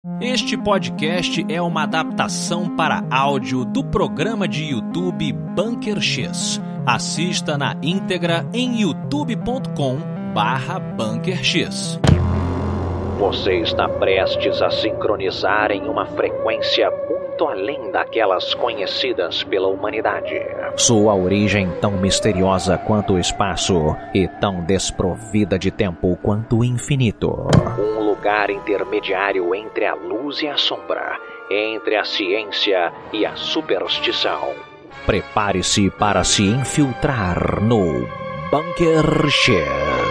Este podcast é uma adaptação para áudio do programa de YouTube Bunker X. Assista na íntegra em youtube.com/BunkerX. Você está prestes a sincronizar em uma frequência muito além daquelas conhecidas pela humanidade. Sua origem tão misteriosa quanto o espaço e tão desprovida de tempo quanto o infinito. Um lugar intermediário entre a luz e a sombra, entre a ciência e a superstição. Prepare-se para se infiltrar no Bunker X.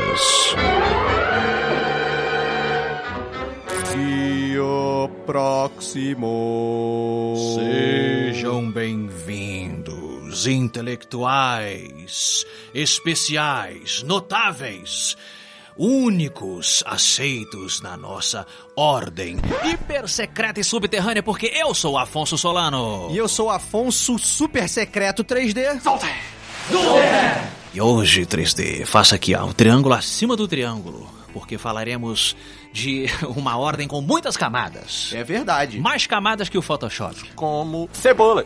Próximo. Sejam bem-vindos, intelectuais, especiais, notáveis, únicos, aceitos na nossa ordem hiper secreta e subterrânea, porque eu sou Afonso Solano. E eu sou Afonso Super Secreto 3D. Solta! E hoje, 3D, faça aqui o triângulo acima do triângulo, porque falaremos de uma ordem com muitas camadas. É verdade. Mais camadas que o Photoshop. Como cebolas.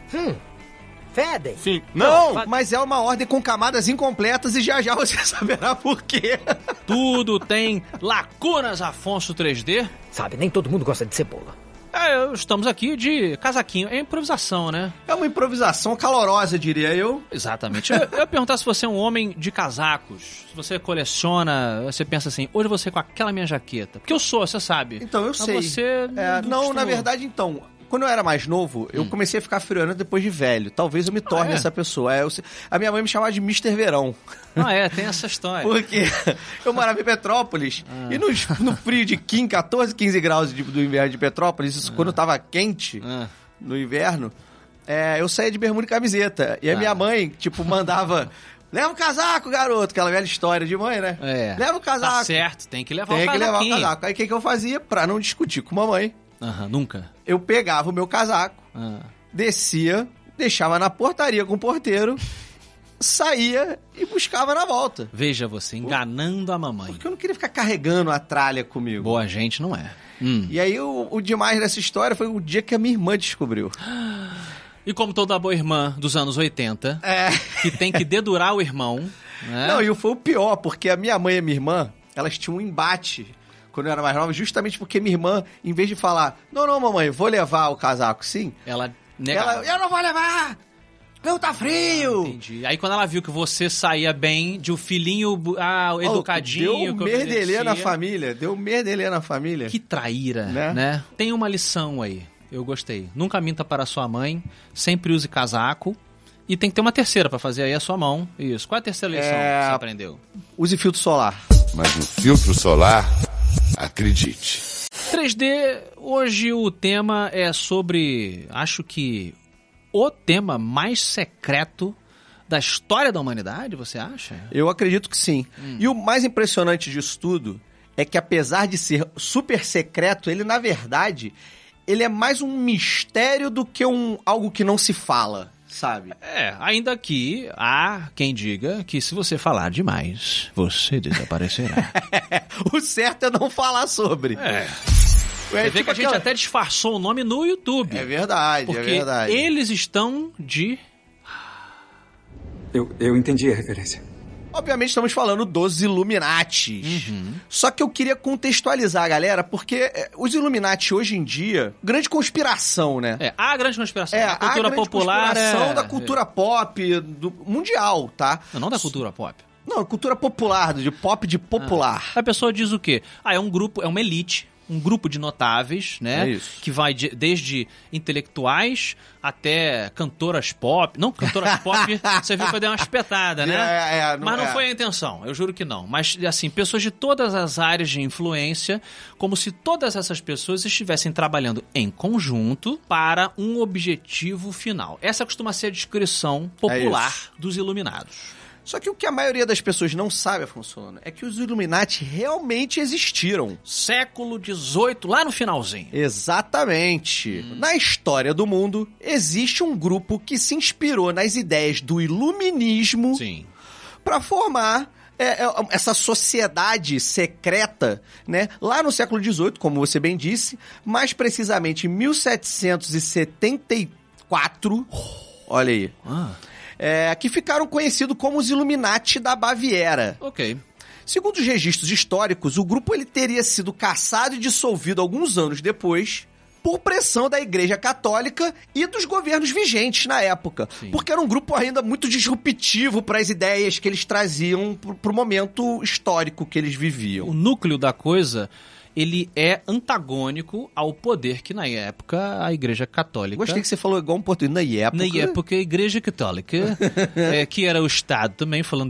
Fedem? Sim. Não, mas é uma ordem com camadas incompletas e já já você saberá por quê. Tudo tem lacunas, Afonso 3D. Sabe, nem todo mundo gosta de cebola. Estamos aqui de casaquinho. É improvisação, né? É uma improvisação calorosa, diria eu. Exatamente. Eu ia perguntar se você é um homem de casacos. Se você coleciona, você pensa assim, hoje você com aquela minha jaqueta. Porque eu sou, você sabe. Então, eu sei. Você não, costuma. na verdade, então... Quando eu era mais novo, eu comecei a ficar friando depois de velho. Talvez eu me torne essa pessoa. A minha mãe me chamava de Mr. Verão. Tem essa história. Porque eu morava em Petrópolis e no frio de 14, 15 graus do inverno de Petrópolis, isso quando tava quente no inverno, eu saía de bermuda e camiseta. E a minha mãe, mandava... Leva o casaco, garoto. Aquela velha história de mãe, né? Leva o casaco. Tá certo, tem que levar o casaquinho. Tem que levar o casaco. Aí o que eu fazia? Pra não discutir com a mamãe. Nunca. Eu pegava o meu casaco, descia, deixava na portaria com o porteiro, saía e buscava na volta. Veja você, enganando a mamãe. Porque eu não queria ficar carregando a tralha comigo. Boa gente não é. E aí o demais dessa história foi o dia que a minha irmã descobriu. E como toda boa irmã dos anos 80, que tem que dedurar o irmão, né? Não, e foi o pior, porque a minha mãe e a minha irmã, elas tinham um embate quando eu era mais nova, justamente porque minha irmã, em vez de falar, não, mamãe, vou levar o casaco sim, ela negava. Eu não vou levar! Não, tá frio! Entendi. Aí quando ela viu que você saía bem, de um filhinho educadinho... Deu merdelê na família. Que traíra, né? Tem uma lição aí, eu gostei. Nunca minta para a sua mãe, sempre use casaco. E tem que ter uma terceira pra fazer aí a sua mão. Isso. Qual é a terceira lição que você aprendeu? Use filtro solar. Mas no filtro solar, acredite. 3D, hoje o tema é sobre, acho que, o tema mais secreto da história da humanidade, você acha? Eu acredito que sim. E o mais impressionante disso tudo é que, apesar de ser super secreto, ele, na verdade, ele é mais um mistério do que algo que não se fala. Sabe? Ainda que há quem diga que se você falar demais, você desaparecerá. O certo é não falar sobre. Você vê que a gente até disfarçou o nome no YouTube. É verdade, porque eles estão de... Eu entendi a referência. Obviamente estamos falando dos Illuminatis. Só que eu queria contextualizar a galera, porque os Illuminati hoje em dia, grande conspiração, né? A grande conspiração. A cultura popular conspiração da cultura pop mundial, tá? Não da cultura pop. Não, cultura popular, de popular. A pessoa diz o quê? É um grupo, é uma elite, um grupo de notáveis, né? É isso. Que vai desde intelectuais até cantoras pop. Não, cantoras pop, você viu que eu dei uma espetada, né? Mas não foi a intenção, eu juro que não. Mas, assim, pessoas de todas as áreas de influência, como se todas essas pessoas estivessem trabalhando em conjunto para um objetivo final. Essa costuma ser a descrição popular dos iluminados. Só que o que a maioria das pessoas não sabe, Afonso, é que os Illuminati realmente existiram. Século XVIII, lá no finalzinho. Exatamente. Na história do mundo, existe um grupo que se inspirou nas ideias do iluminismo para formar essa sociedade secreta, né, lá no século XVIII, como você bem disse, mais precisamente em 1774, olha aí, que ficaram conhecidos como os Illuminati da Baviera. Ok. Segundo os registros históricos, o grupo ele teria sido caçado e dissolvido alguns anos depois por pressão da Igreja Católica e dos governos vigentes na época. Sim. Porque era um grupo ainda muito disruptivo para as ideias que eles traziam para o momento histórico que eles viviam. O núcleo da coisa, ele é antagônico ao poder que na época a Igreja Católica... Gostei que você falou igual um português, na época. Na época a Igreja Católica, que era o Estado também, falando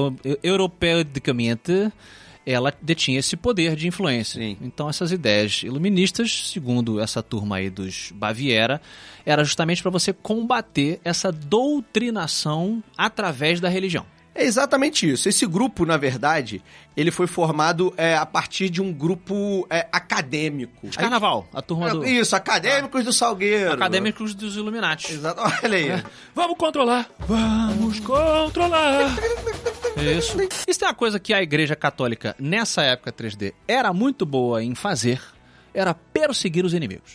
europeicamente... ela detinha esse poder de influência. Sim. Então essas ideias iluministas, segundo essa turma aí dos Baviera, era justamente para você combater essa doutrinação através da religião. É exatamente isso. Esse grupo, na verdade, ele foi formado a partir de um grupo acadêmico. De carnaval, a turma do... Isso, acadêmicos do Salgueiro. Acadêmicos dos Illuminati. Exato, olha aí. Vamos controlar. Vamos controlar. Isso. Isso tem uma coisa que a Igreja Católica, nessa época 3D, era muito boa em fazer, era perseguir os inimigos.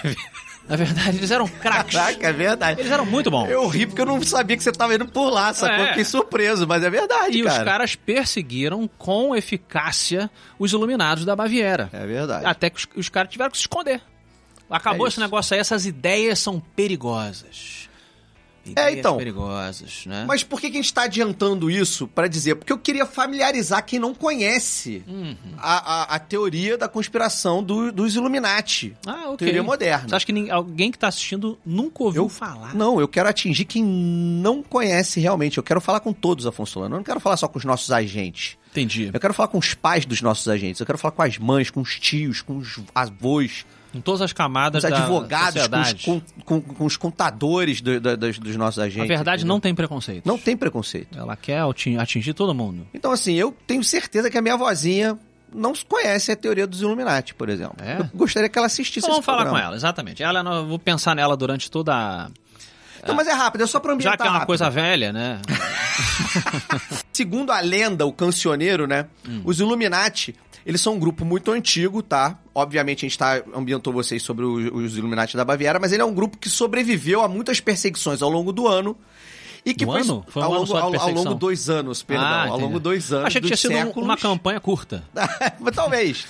Na verdade, eles eram craques. Caraca, é verdade. Eles eram muito bons. Eu ri porque eu não sabia que você estava indo por lá, sacou? Eu fiquei surpreso, mas é verdade, cara. E os caras perseguiram com eficácia os Iluminados da Baviera. É verdade. Até que os caras tiveram que se esconder. Acabou esse negócio aí, essas ideias são perigosas. Então, perigosas, né? Mas por que a gente está adiantando isso para dizer? Porque eu queria familiarizar quem não conhece a teoria da conspiração dos Illuminati. Ok. Teoria moderna. Você acha que alguém que está assistindo nunca ouviu falar? Não, eu quero atingir quem não conhece realmente. Eu quero falar com todos, Afonso Solano. Eu não quero falar só com os nossos agentes. Entendi. Eu quero falar com os pais dos nossos agentes. Eu quero falar com as mães, com os tios, com os avós. Com todas as camadas da sociedade. Os advogados, com os contadores dos nossos agentes. A verdade não tem preconceito. Não tem preconceito. Ela quer atingir todo mundo. Então, assim, eu tenho certeza que a minha vozinha não conhece a teoria dos Illuminati, por exemplo. Eu gostaria que ela assistisse esse programa. Vamos falar com ela, exatamente. Eu vou pensar nela durante toda a... Não, mas é rápido, é só pra ambientar. Já que é uma coisa velha, né? Segundo a lenda, o cancioneiro, né? Os Illuminati, eles são um grupo muito antigo, tá? Obviamente a gente ambientou vocês sobre os Illuminati da Baviera, mas ele é um grupo que sobreviveu a muitas perseguições ao longo do ano. E que foi ao longo 2 anos, perdão. Ao longo 2 anos. Achei que tinha sido uma campanha curta. Talvez.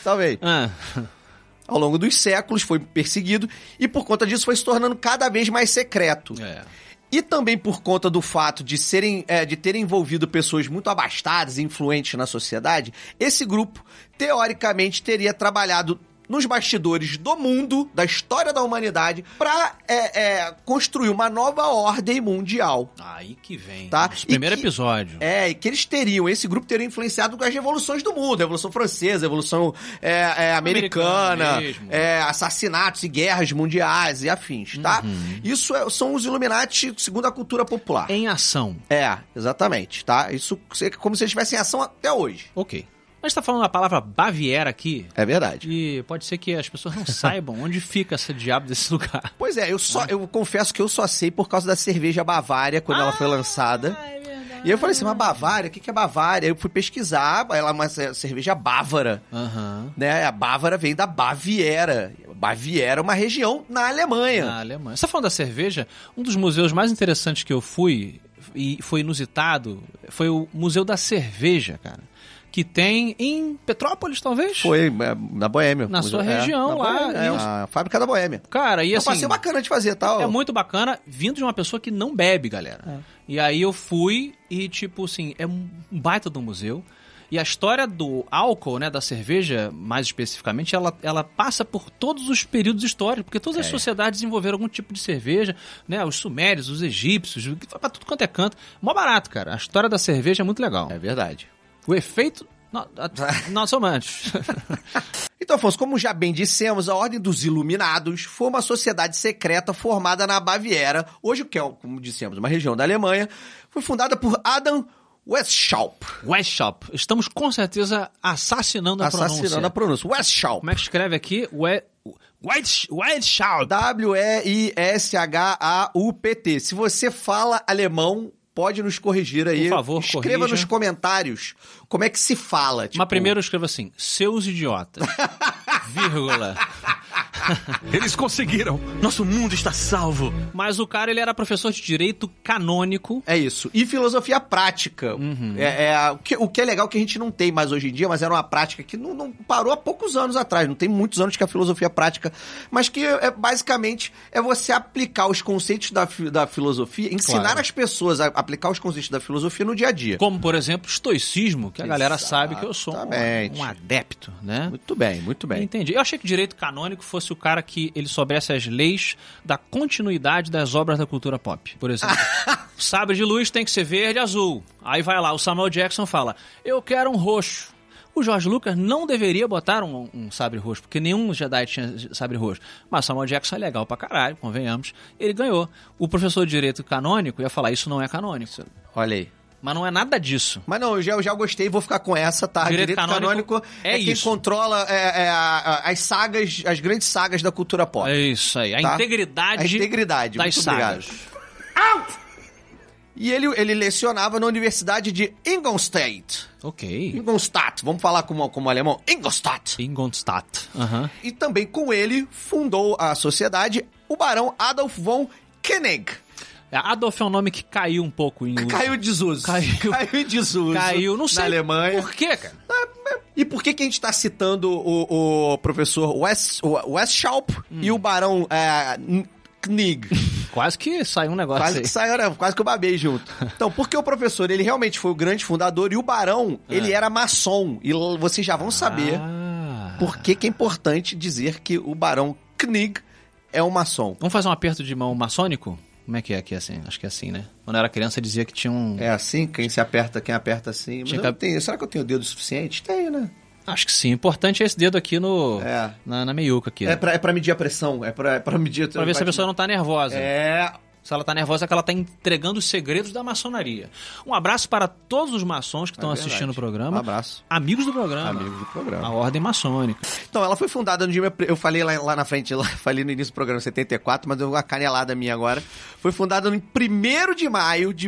Ao longo dos séculos foi perseguido e por conta disso foi se tornando cada vez mais secreto. E também por conta do fato de terem envolvido pessoas muito abastadas e influentes na sociedade, esse grupo, teoricamente, teria trabalhado nos bastidores do mundo, da história da humanidade, pra construir uma nova ordem mundial. Aí que vem. Tá? Primeiro episódio. E que esse grupo teria influenciado com as revoluções do mundo, a Revolução Francesa, a Revolução Americana, assassinatos e guerras mundiais e afins, tá? Isso são os Illuminati segundo a cultura popular. Em ação. Exatamente, tá? Isso é como se eles estivessem em ação até hoje. Ok. A gente tá falando a palavra Baviera aqui. É verdade. E pode ser que as pessoas não saibam onde fica esse diabo desse lugar. Pois é, eu confesso que eu só sei por causa da cerveja Bavária, quando ela foi lançada. É verdade. E eu falei assim, mas Bavária? O que é Bavária? Eu fui pesquisar, ela é uma cerveja bávara. Né? A Bávara vem da Baviera. Baviera é uma região na Alemanha. Você tá falando da cerveja? Um dos museus mais interessantes que eu fui, e foi inusitado, foi o Museu da Cerveja, cara. Que tem em Petrópolis, talvez? Foi, na Boêmia. Na sua região lá. Boêmia, a fábrica da Boêmia. Cara, e assim... É um passeio bacana de fazer, tal. É muito bacana, vindo de uma pessoa que não bebe, galera. E aí eu fui e, tipo assim, é um baita do museu. E a história do álcool, né, da cerveja, mais especificamente, ela passa por todos os períodos históricos, porque todas as sociedades desenvolveram algum tipo de cerveja, né, os sumérios, os egípcios, pra tudo quanto é canto. Mó barato, cara. A história da cerveja é muito legal. É verdade. O efeito... Nós somos antes. Então, Afonso, como já bem dissemos, a Ordem dos Iluminados foi uma sociedade secreta formada na Baviera, hoje que é, como dissemos, uma região da Alemanha, foi fundada por Adam Weishaupt. Estamos com certeza assassinando a pronúncia. Weishaupt. Como é que escreve aqui? Weishaupt. Weishaupt. Se você fala alemão, pode nos corrigir aí. Por favor, escreva corrija. nos comentários como é que se fala. Tipo... Mas primeiro eu escrevo assim, seus idiotas, vírgula. Eles conseguiram! Nosso mundo está salvo! Mas o cara, ele era professor de direito canônico. É isso. E filosofia prática. O que é legal que a gente não tem mais hoje em dia, mas era uma prática que não parou há poucos anos atrás. Não tem muitos anos que a filosofia prática, mas que basicamente é você aplicar os conceitos da filosofia, ensinar as pessoas a aplicar os conceitos da filosofia no dia a dia. Como, por exemplo, estoicismo, que a galera sabe que eu sou um adepto, né? Muito bem, muito bem. Entendi. Eu achei que direito canônico fosse o cara que ele soubesse as leis da continuidade das obras da cultura pop, por exemplo. Sabre de luz tem que ser verde e azul. Aí vai lá, o Samuel Jackson fala, eu quero um roxo. O George Lucas não deveria botar um sabre roxo, porque nenhum Jedi tinha sabre roxo. Mas o Samuel Jackson é legal pra caralho, convenhamos. Ele ganhou. O professor de direito canônico ia falar, isso não é canônico. Olha aí. Mas não é nada disso. Mas não, eu já gostei, vou ficar com essa, tá? Direito canônico é quem controla as sagas, as grandes sagas da cultura pop. É isso aí, a integridade das sagas. Out! E ele lecionava na Universidade de Ingolstadt. Ok. Ingolstadt, vamos falar como alemão. Ingolstadt. Ingolstadt. E também com ele fundou a sociedade o barão Adolf von Koenig. Adolf é um nome que caiu um pouco em... Caiu em desuso. Caiu, não sei. Na Alemanha. Por quê, cara? E por que a gente tá citando o professor Westschalp e o barão Koenig? Quase que saiu um negócio quase que eu babei junto. Então, porque o professor, ele realmente foi o grande fundador e o barão, ele era maçom. E vocês já vão saber por que é importante dizer que o barão Koenig é um maçom. Vamos fazer um aperto de mão maçônico? Como é que é aqui assim? Acho que é assim, né? Quando eu era criança, dizia que tinha um... É assim? Quem aperta assim. Mas eu não tenho. Será que eu tenho o dedo suficiente? Tenho, né? Acho que sim. Importante é esse dedo aqui na meiuca aqui. É pra medir a pressão. É pra medir... Pra ver se a pessoa não tá nervosa. É... Se ela tá nervosa é que ela tá entregando os segredos da maçonaria. Um abraço para todos os maçons que estão assistindo o programa. Um abraço. Amigos do programa. Amigos do programa. A Ordem Maçônica. Então, ela foi fundada no dia... Eu falei lá na frente, falei no início do programa, 74, mas deu uma canelada minha agora. Foi fundada no 1º de maio de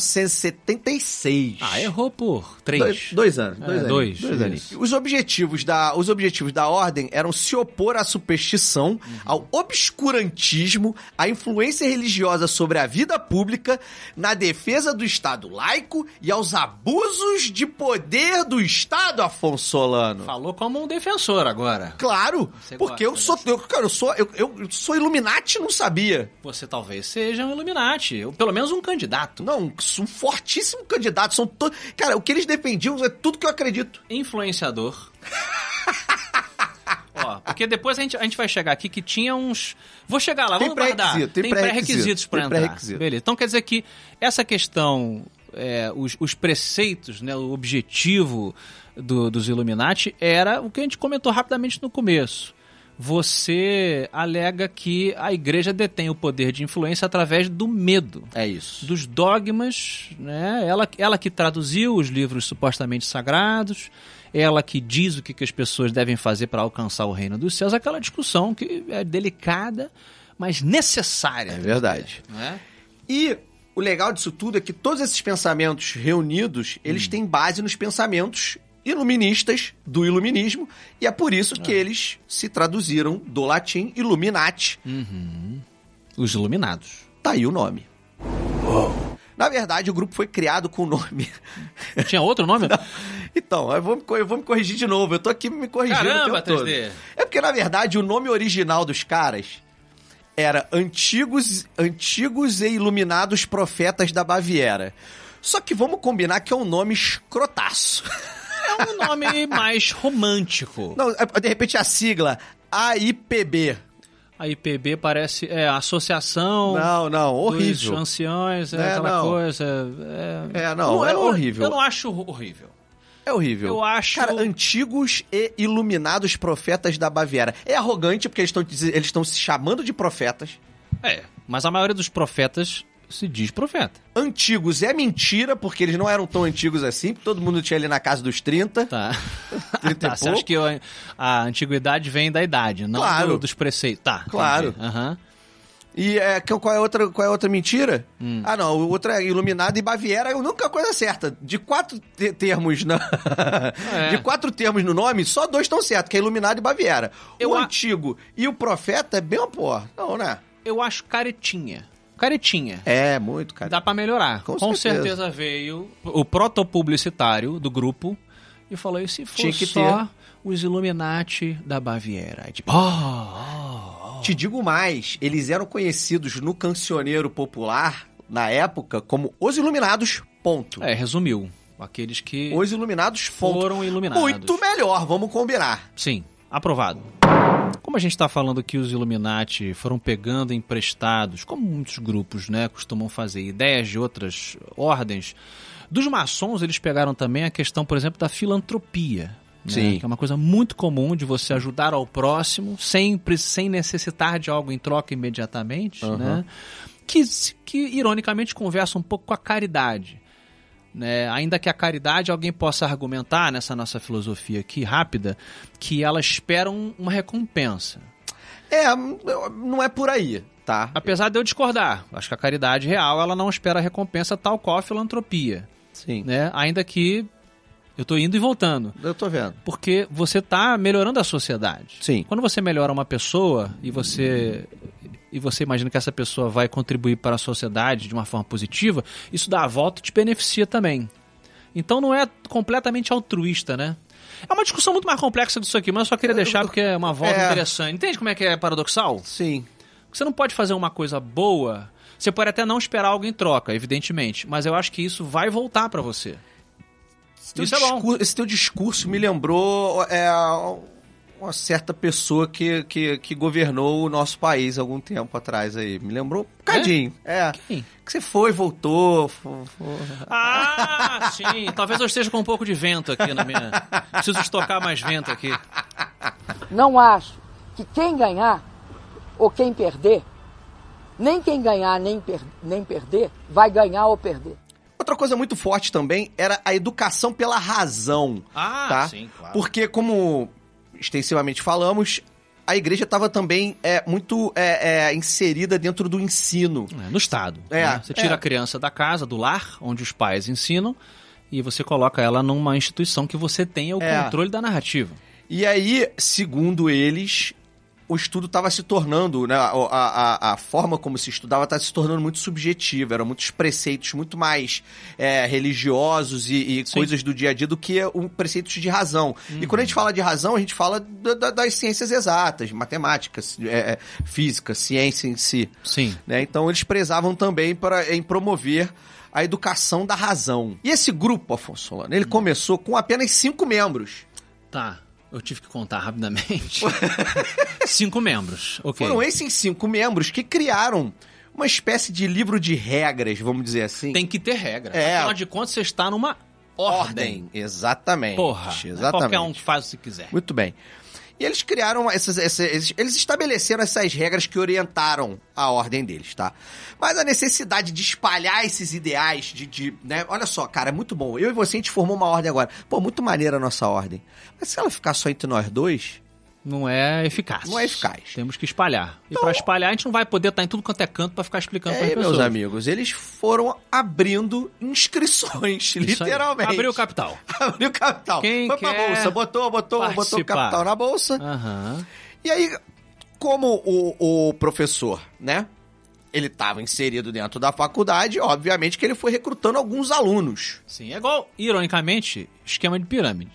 1976. Errou por 3. 2 anos. 2 anos. Os objetivos da Ordem eram se opor à superstição, ao obscurantismo, à influência religiosa sobre a vida pública, na defesa do Estado laico e aos abusos de poder do Estado, Afonso Solano. Falou como um defensor agora. Claro, porque eu sou Illuminati, não sabia. Você talvez seja um Illuminati, ou pelo menos um candidato. Não, um fortíssimo candidato. Cara, o que eles defendiam é tudo que eu acredito. Influenciador. Porque depois a gente vai chegar aqui que tinha uns... Vou chegar lá, vamos guardar. Tem pré-requisitos pra entrar. Beleza. Então quer dizer que essa questão, os preceitos, né, o objetivo dos Illuminati era o que a gente comentou rapidamente no começo. Você alega que a igreja detém o poder de influência através do medo. É isso. Dos dogmas, né? Ela que traduziu os livros supostamente sagrados, ela que diz o que as pessoas devem fazer para alcançar o reino dos céus, aquela discussão que é delicada, mas necessária. É verdade. Né? E o legal disso tudo é que todos esses pensamentos reunidos, eles têm base nos pensamentos iluministas do iluminismo, e é por isso que eles se traduziram do latim Illuminati. Os Iluminados. Tá aí o nome. Uou. Na verdade, o grupo foi criado com o nome... Tinha outro nome? Não. Então, eu vou me corrigir de novo. Eu tô aqui me corrigindo. Caramba, o tempo 3D. todo. É porque, na verdade, o nome original dos caras era Antigos e Iluminados Profetas da Baviera. Só que vamos combinar que é um nome escrotaço. É um nome mais romântico. Não, de repente a sigla AIPB. A IPB parece... Associação... Não, horrível. Dos anciões, aquela coisa... É horrível. Eu não acho horrível. É horrível. Eu acho... Cara, Antigos e Iluminados Profetas da Baviera. É arrogante porque eles estão se chamando de profetas. Mas a maioria dos profetas se diz profeta. Antigos é mentira, porque eles não eram tão antigos assim, todo mundo tinha ali na casa dos 30. Tá. 30 e pouco. Você acha que a antiguidade vem da idade, não dos preceitos. Tá. Claro. E qual é a outra mentira? Ah, não, o outro é Iluminado e Baviera. É a única coisa certa. De 4 termos de 4 termos no nome, só 2 estão certos, que é Iluminado e Baviera. O Antigo e o Profeta é bem uma porra. Não, né? Eu acho caretinha. Caretinha. É, muito caretinha. Dá pra melhorar. Com certeza veio o protopublicitário do grupo e falou, e se for só os Illuminati da Baviera? Tipo, Te digo mais, eles eram conhecidos no cancioneiro popular, na época, como os Iluminados, ponto. Resumiu. Aqueles que... Os Iluminados, foram iluminados. Muito melhor, vamos combinar. Sim, aprovado. Como a gente está falando que os Illuminati foram pegando emprestados, como muitos grupos, né, costumam fazer, ideias de outras ordens, dos maçons eles pegaram também a questão, por exemplo, da filantropia. Sim. Né, que é uma coisa muito comum de você ajudar ao próximo, sempre sem necessitar de algo em troca imediatamente, né, que ironicamente conversa um pouco com a caridade. Né? Ainda que a caridade, alguém possa argumentar nessa nossa filosofia aqui, rápida, que ela espera uma recompensa. Não é por aí, tá? Apesar de eu discordar, acho que a caridade real, ela não espera recompensa tal qual a filantropia. Sim. Né? Ainda que eu tô indo e voltando. Eu tô vendo. Porque você tá melhorando a sociedade. Sim. Quando você melhora uma pessoa e você imagina que essa pessoa vai contribuir para a sociedade de uma forma positiva, isso dá a volta e te beneficia também. Então não é completamente altruísta, né? É uma discussão muito mais complexa disso aqui, mas eu só queria deixar porque é uma volta interessante. Entende como é que é paradoxal? Sim. Você não pode fazer uma coisa boa, você pode até não esperar algo em troca, evidentemente, mas eu acho que isso vai voltar para você. Isso é bom. Esse teu discurso me lembrou uma certa pessoa que governou o nosso país algum tempo atrás aí. Me lembrou um bocadinho. Quem? Que você foi, voltou. Ah, sim. Talvez eu esteja com um pouco de vento aqui na minha... Preciso estocar mais vento aqui. Não acho que quem ganhar ou quem perder, nem quem ganhar nem perder, vai ganhar ou perder. Outra coisa muito forte também era a educação pela razão. Tá? Sim, claro. Porque, como extensivamente falamos, a igreja estava também muito inserida dentro do ensino. No Estado. Né? Você tira a criança da casa, do lar, onde os pais ensinam, e você coloca ela numa instituição que você tenha o controle da narrativa. E aí, segundo eles, o estudo estava se tornando, né, a forma como se estudava estava se tornando muito subjetiva, eram muitos preceitos muito mais religiosos e coisas do dia a dia do que preceitos de razão. E quando a gente fala de razão, a gente fala das ciências exatas, matemática, física, ciência em si. Sim. Né? Então eles prezavam também em promover a educação da razão. E esse grupo, Afonso Solano, ele começou com apenas 5 membros. Tá. Eu tive que contar rapidamente. 5 membros. Okay. Foram esses 5 membros que criaram uma espécie de livro de regras, vamos dizer assim. Tem que ter regra. Afinal de contas, você está numa ordem. Exatamente. Porra. Exatamente. Qualquer um que faz o que quiser. Muito bem. E eles criaram eles estabeleceram essas regras que orientaram a ordem deles, tá? Mas a necessidade de espalhar esses ideais, né? Olha só, cara, é muito bom. Eu e você, a gente formou uma ordem agora. Pô, muito maneira a nossa ordem. Mas se ela ficar só entre nós dois... Não é eficaz. Não é eficaz. Temos que espalhar. Então, e pra espalhar, a gente não vai poder estar em tudo quanto é canto pra ficar explicando para as pessoas. Meus amigos, eles foram abrindo inscrições, literalmente. Abriu o capital. Abriu o capital. Quem foi quer pra bolsa, botou o capital na bolsa. E aí, como o professor, né, ele estava inserido dentro da faculdade, obviamente que ele foi recrutando alguns alunos. Sim, é igual, ironicamente, esquema de pirâmide.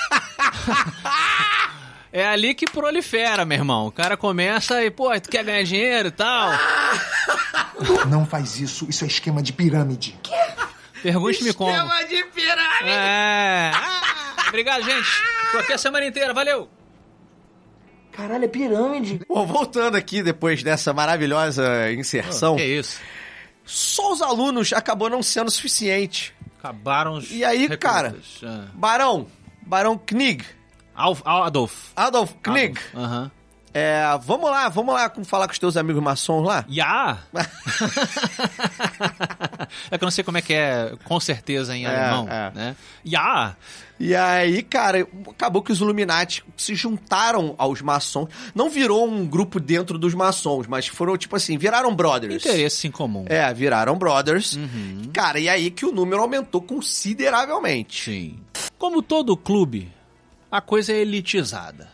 É ali que prolifera, meu irmão. O cara começa e, pô, tu quer ganhar dinheiro e tal. Não faz isso, isso é esquema de pirâmide. Pergunte-me como. Esquema de pirâmide! Obrigado, gente. Tô aqui a semana inteira, valeu! Caralho, é pirâmide. Bom, voltando aqui depois dessa maravilhosa inserção. Que isso? Só os alunos acabou não sendo suficiente. Acabaram os E aí, cara, Barão Knig. Adolf Knig. Vamos lá falar com os teus amigos maçons lá? É que eu não sei como é que é, com certeza, em alemão, né? E aí, cara, acabou que os Illuminati se juntaram aos maçons. Não virou um grupo dentro dos maçons, mas foram, tipo assim, viraram brothers. Interesses em comum. Viraram brothers. Cara, e aí que o número aumentou consideravelmente. Sim. Como todo clube, a coisa é elitizada.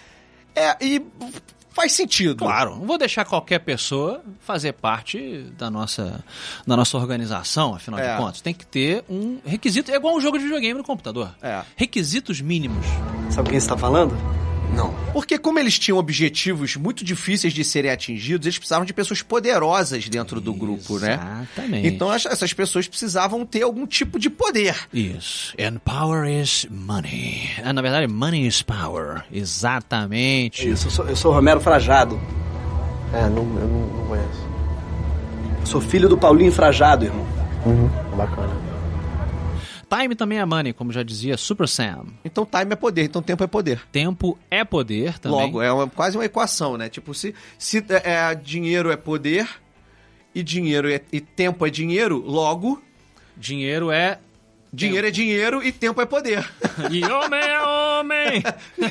E faz sentido. Claro, não vou deixar qualquer pessoa fazer parte da nossa organização, afinal de contas. Tem que ter um requisito, é igual um jogo de videogame no computador. Requisitos mínimos. Sabe quem você tá falando? Não. Porque como eles tinham objetivos muito difíceis de serem atingidos, eles precisavam de pessoas poderosas dentro do grupo, né? Exatamente. Então essas pessoas precisavam ter algum tipo de poder. Isso. And power is money. Na verdade, money is power. Exatamente. Isso, eu sou Romero Frajado. Eu não conheço. Eu sou filho do Paulinho Frajado, irmão. Bacana. Time também é money, como já dizia Super Sam. Então time é poder, então tempo é poder. Tempo é poder também. Logo, quase uma equação, né? Tipo, se dinheiro é poder e tempo é dinheiro, logo... Dinheiro é dinheiro e tempo é poder. E homem é homem!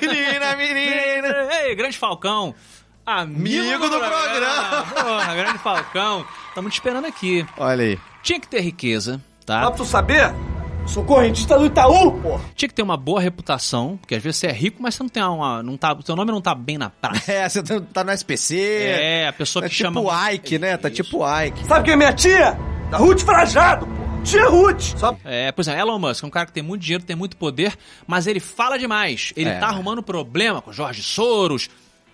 Menina! Ei, Grande Falcão! Amigo do programa! Porra, Grande Falcão! Estamos te esperando aqui. Olha aí. Tinha que ter riqueza, tá? Só pra tu saber... Sou correntista do Itaú, pô! Tinha que ter uma boa reputação, porque às vezes você é rico, mas você não tem o teu nome não tá bem na praça. Você tá no SPC. A pessoa que tipo chama... Tipo Ike, né? Tá tipo Ike. Sabe quem é minha tia? Da Ruth Frajado, pô! Tia Ruth! Por exemplo, Elon Musk é um cara que tem muito dinheiro, tem muito poder, mas ele fala demais. Ele tá arrumando problema com Jorge Soros...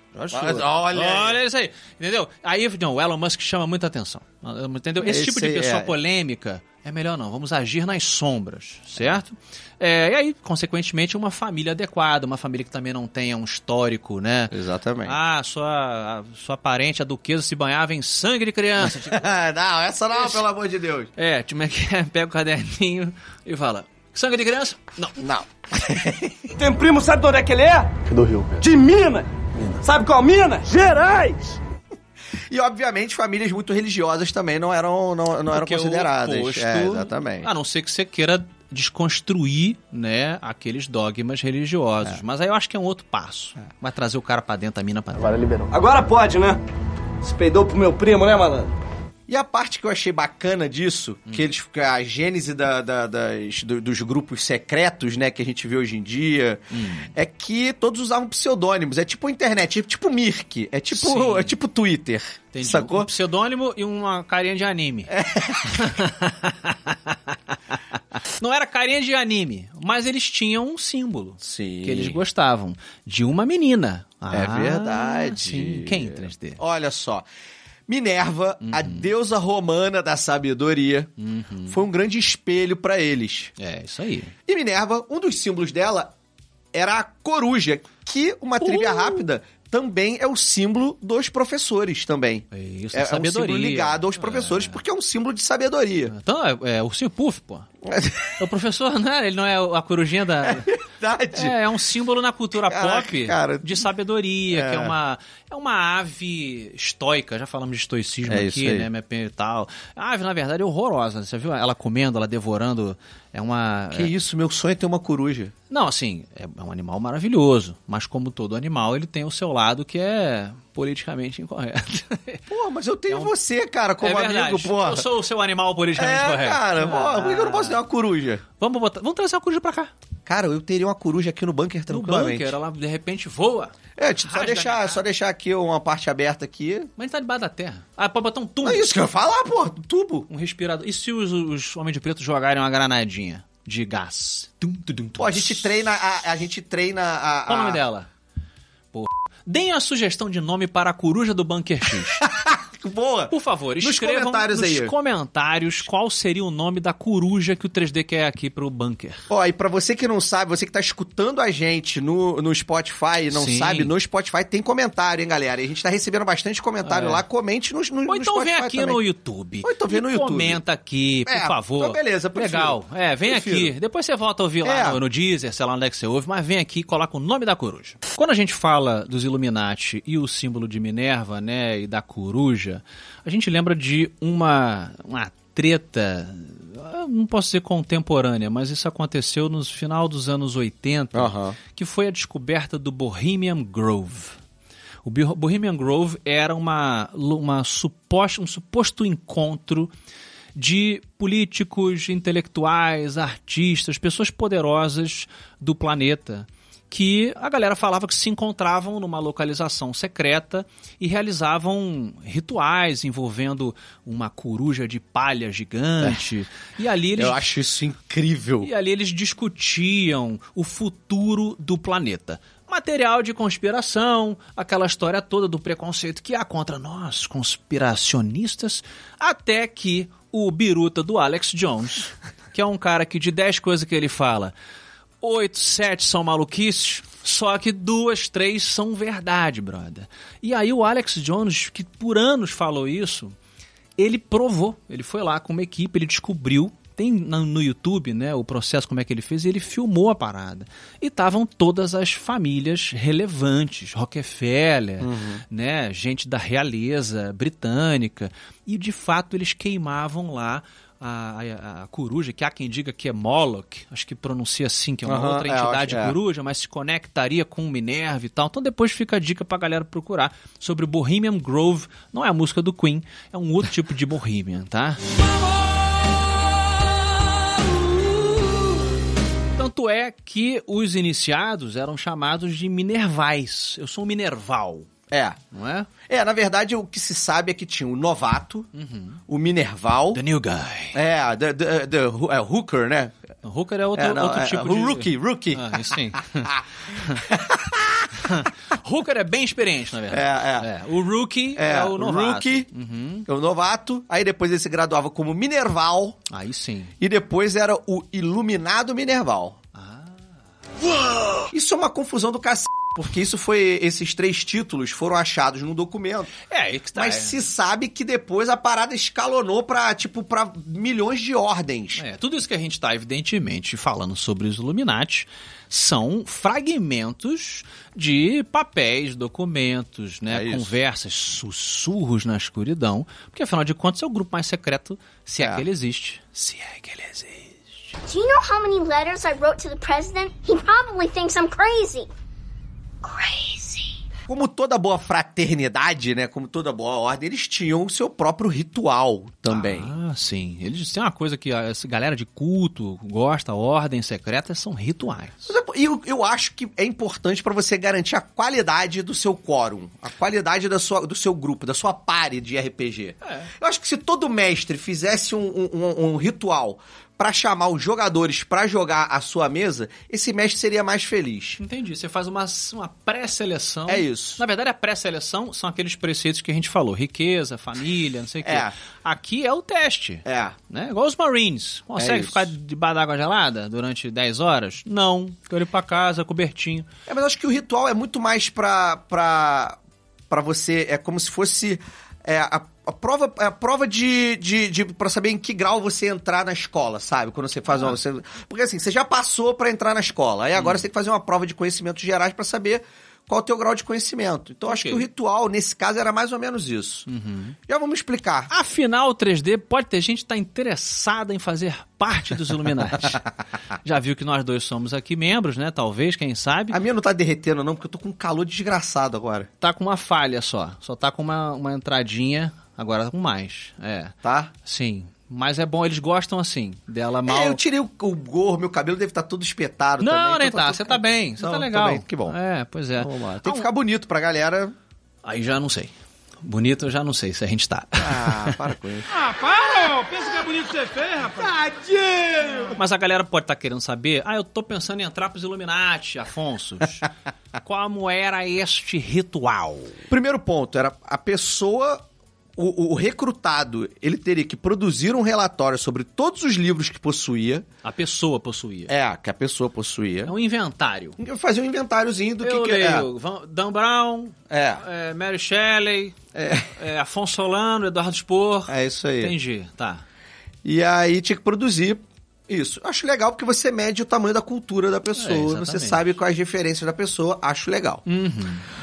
Olha isso aí, entendeu? Aí o Elon Musk chama muita atenção, entendeu? Esse tipo de pessoa polêmica é melhor não, vamos agir nas sombras, certo? E aí, consequentemente, uma família adequada, uma família que também não tenha um histórico, né? Exatamente. Sua parente, a duquesa, se banhava em sangue de criança. Tipo... não, essa não, pelo amor de Deus. Como é que é? Pega o caderninho e fala... Sangue de criança? Não. Tem primo, sabe de onde é que ele é? Do Rio. De Minas. Sabe qual Minas? Gerais! E, obviamente, famílias muito religiosas também não eram consideradas. Exatamente. A não ser que você queira desconstruir, né, aqueles dogmas religiosos. Mas aí eu acho que é um outro passo. Vai trazer o cara pra dentro, a mina pra dentro. Agora liberou. Agora pode, né? Se peidou pro meu primo, né, malandro? E a parte que eu achei bacana disso, que a gênese dos grupos secretos, né, que a gente vê hoje em dia, é que todos usavam pseudônimos. É tipo a internet, tipo Mirk, é tipo Twitter. Entendi. Sacou? Um pseudônimo e uma carinha de anime. Não era carinha de anime, mas eles tinham um símbolo. Sim. Que eles gostavam. De uma menina. É verdade. Sim. Quem, 3D? Olha só. Minerva, a deusa romana da sabedoria, foi um grande espelho para eles. Isso aí. E Minerva, um dos símbolos dela era a coruja, que uma trivia rápida também é o símbolo dos professores também. Isso, é sabedoria. um símbolo ligado aos professores, porque é um símbolo de sabedoria. Então, é o Ursinho Puff, pô. O professor, né? Ele não é a corujinha da... É verdade. É um símbolo na cultura pop de sabedoria, que é uma ave estoica. Já falamos de estoicismo aqui, né? E tal. A ave, na verdade, é horrorosa. Você viu ela comendo, ela devorando? Isso, meu sonho é ter uma coruja. Não, assim, é um animal maravilhoso. Mas como todo animal, ele tem o seu lado que é politicamente incorreto. Pô, mas eu tenho você, cara, como amigo, pô. Eu sou o seu animal politicamente correto. Cara, por que eu não posso ter uma coruja? Vamos trazer uma coruja pra cá. Cara, eu teria uma coruja aqui no bunker tranquilamente. No bunker, ela de repente voa. Só deixar aqui uma parte aberta aqui. Mas tá debaixo da terra. Pode botar um tubo. É isso que eu ia falar, pô, tubo. Um respirador. E se os Homens de Preto jogarem uma granadinha de gás? Pô, a gente treina a... Qual o nome dela? Pô. Deem a sugestão de nome para a coruja do Bunker X. Boa. Por favor, escrevam nos comentários qual seria o nome da coruja que o 3D quer aqui pro bunker. E pra você que não sabe, você que tá escutando a gente no Spotify e não sabe, no Spotify tem comentário, hein, galera? E a gente tá recebendo bastante comentário lá, comente no Spotify. Ou então vem aqui também no YouTube. Ou então vem no YouTube. Comenta aqui, por favor. Então beleza, prefiro. Legal. Vem aqui. Depois você volta a ouvir lá no Deezer, sei lá onde é que você ouve, mas vem aqui e coloca o nome da coruja. Quando a gente fala dos Illuminati e o símbolo de Minerva, né, e da coruja, a gente lembra de uma treta, não posso dizer contemporânea, mas isso aconteceu no final dos anos 80, que foi a descoberta do Bohemian Grove. O Bohemian Grove era um suposto encontro de políticos, intelectuais, artistas, pessoas poderosas do planeta, que a galera falava que se encontravam numa localização secreta e realizavam rituais envolvendo uma coruja de palha gigante. E ali eles, eu acho isso incrível. E ali eles discutiam o futuro do planeta. Material de conspiração, aquela história toda do preconceito que há contra nós, conspiracionistas, até que o biruta do Alex Jones, que é um cara que de 10 coisas que ele fala, 8, 7 são maluquices, só que 2, 3 são verdade, brother. E aí o Alex Jones, que por anos falou isso, ele provou, ele foi lá com uma equipe, ele descobriu, tem no YouTube, né, o processo, como é que ele fez, e ele filmou a parada. E estavam todas as famílias relevantes, Rockefeller, né, gente da realeza britânica, e de fato eles queimavam lá a coruja, que há quem diga que é Moloch, acho que pronuncia assim, que é uma outra entidade coruja, mas se conectaria com Minerva e tal. Então depois fica a dica pra galera procurar sobre o Bohemian Grove. Não é a música do Queen, é um outro tipo de Bohemian, tá? Tanto é que os iniciados eram chamados de Minervais. Eu sou um Minerval. Não é? Na verdade, o que se sabe é que tinha o novato, o Minerval. The new guy. O Hooker, né? O Hooker é outro tipo de... Rookie. Sim. Hooker é bem experiente, na verdade. O Rookie é o novato. Rookie é o novato. Aí depois ele se graduava como Minerval. Aí sim. E depois era o Iluminado Minerval. Isso é uma confusão do cacete. Porque esses 3 títulos foram achados num documento. Mas se sabe que depois a parada escalonou pra milhões de ordens. Tudo isso que a gente tá, evidentemente, falando sobre os Illuminati são fragmentos de papéis, documentos, né, conversas, sussurros na escuridão. Porque, afinal de contas, é o grupo mais secreto, se é que ele existe. Se é que ele existe. Do you know how many letters I wrote to the president? He probably thinks I'm crazy. Como toda boa fraternidade, né? Como toda boa ordem, eles tinham o seu próprio ritual também. Sim. Eles têm uma coisa que essa galera de culto gosta, ordem secreta, são rituais. E eu acho que é importante para você garantir a qualidade do seu quórum, a qualidade do seu grupo, da sua party de RPG. Eu acho que se todo mestre fizesse um ritual para chamar os jogadores para jogar a sua mesa, esse mestre seria mais feliz. Entendi. Você faz uma pré-seleção. É isso. Na verdade, a pré-seleção são aqueles preceitos que a gente falou. Riqueza, família, não sei o quê. Aqui é o teste. Né? Igual os Marines. Consegue ficar debaixo d'água gelada durante 10 horas? Não. Quero ir pra casa, cobertinho. Mas eu acho que o ritual é muito mais pra você... É como se fosse... A prova de pra saber em que grau você entrar na escola, sabe? Quando você faz porque assim, você já passou pra entrar na escola, aí agora você tem que fazer uma prova de conhecimentos gerais pra saber qual é o teu grau de conhecimento. Então acho que o ritual, nesse caso, era mais ou menos isso. Já vamos explicar. Afinal, o 3D pode ter gente que tá interessada em fazer parte dos Illuminati. Já viu que nós dois somos aqui membros, né? Talvez, quem sabe. A minha não tá derretendo não, porque eu tô com um calor desgraçado agora. Tá com uma falha só. Só tá com uma entradinha, agora com mais. Tá? Sim. Mas é bom, eles gostam assim, dela mal... eu tirei o gorro, meu cabelo deve estar todo espetado também. Não, nem tá, você tá bem, você tá legal. Bem, que bom. Pois é. Vamos lá. Tem que ficar bonito pra galera. Aí já não sei. Bonito eu já não sei se a gente tá. Para com isso. Para! Pensa que é bonito ser feio, rapaz? Tadinho! Mas a galera pode estar querendo saber, eu tô pensando em entrar pros Illuminati, Afonso. Como era este ritual? Primeiro ponto, era a pessoa... O recrutado, ele teria que produzir um relatório sobre todos os livros que possuía. A pessoa possuía. Que a pessoa possuía. É um inventário. Fazer um inventáriozinho do que leio. Dan Brown, Mary Shelley, Afonso Solano, Eduardo Spohr. É isso aí. Entendi, tá. E aí tinha que produzir isso. Acho legal porque você mede o tamanho da cultura da pessoa, você sabe quais as diferenças da pessoa, acho legal.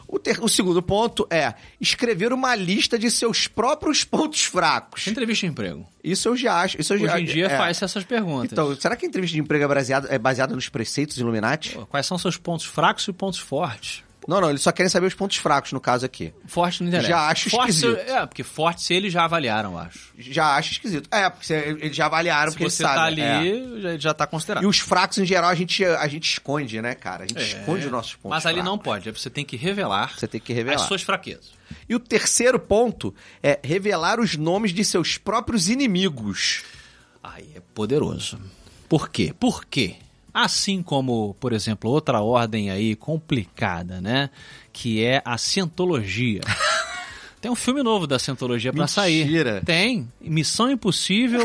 O segundo ponto é escrever uma lista de seus próprios pontos fracos. Entrevista de emprego. Isso eu já acho. Hoje em dia faz essas perguntas. Então, será que a entrevista de emprego é baseada nos preceitos Illuminati? Quais são seus pontos fracos e pontos fortes? Não, eles só querem saber os pontos fracos, no caso aqui. Forte não interessa. Já acho esquisito. Porque forte se eles já avaliaram, eu acho. Já acho esquisito. Porque eles já avaliaram, porque eles sabem. Se você tá ali, já tá considerado. E os fracos, em geral, a gente esconde, né, cara? A gente esconde os nossos pontos Mas ali fracos. não pode. Você tem que revelar as suas fraquezas. E o terceiro ponto é revelar os nomes de seus próprios inimigos. Aí é poderoso. Por quê? Por quê? Assim como, por exemplo, outra ordem aí complicada, né? Que é a Cientologia. Tem um filme novo da Cientologia pra sair. Mentira. Tem. Missão Impossível,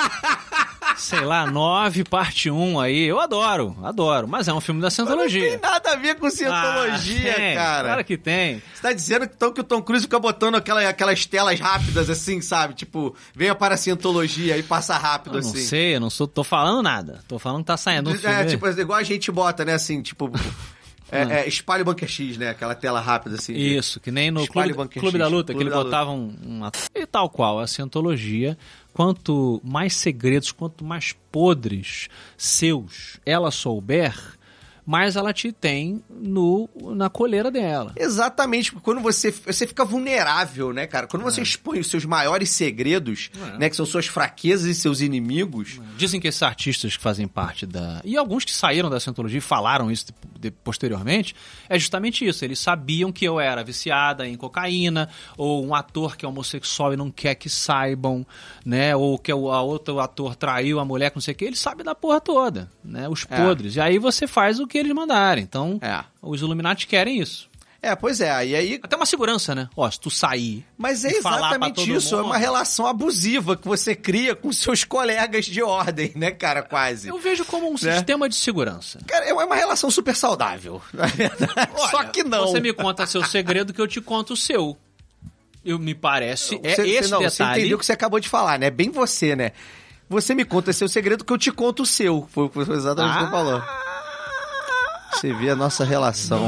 sei lá, 9, parte 1 aí. Eu adoro. Mas é um filme da Cientologia. Mas não tem nada a ver com Cientologia, cara. Claro que tem. Você tá dizendo então que o Tom Cruise fica botando aquelas telas rápidas assim, sabe? Tipo, venha para a Cientologia e passa rápido assim. Não sei, eu não tô falando nada. Tô falando que tá saindo um filme. Tipo, igual a gente bota, né, assim, tipo... Espalhe o Bunker X, né? Aquela tela rápida assim. Isso, que nem no Clube da Luta, que ele botava uma... E tal qual, a Cientologia, quanto mais segredos, quanto mais podres seus ela souber, mais ela te tem na coleira dela. Exatamente, porque quando você fica vulnerável, né, cara? Quando você expõe os seus maiores segredos, né, que são suas fraquezas e seus inimigos... Dizem que esses artistas que fazem parte da... E alguns que saíram da Cientologia e falaram isso posteriormente, é justamente isso. Eles sabiam que eu era viciada em cocaína, ou um ator que é homossexual e não quer que saibam, né? Ou que o outro ator traiu a mulher, não sei o que. Eles sabem da porra toda, né? Os podres. E aí você faz o que eles mandarem. Então, os Illuminati querem isso. Pois é, e aí... Até uma segurança, né? Se tu sair... Mas é exatamente isso, é uma relação abusiva que você cria com seus colegas de ordem, né, cara, quase. Eu vejo como um sistema de segurança. Cara, é uma relação super saudável, na verdade. Só que não. Você me conta seu segredo que eu te conto o seu. Me parece, esse detalhe... Você entendeu o que você acabou de falar, né? Bem você, né? Você me conta seu segredo que eu te conto o seu. Foi exatamente o que você falou. Você vê a nossa relação.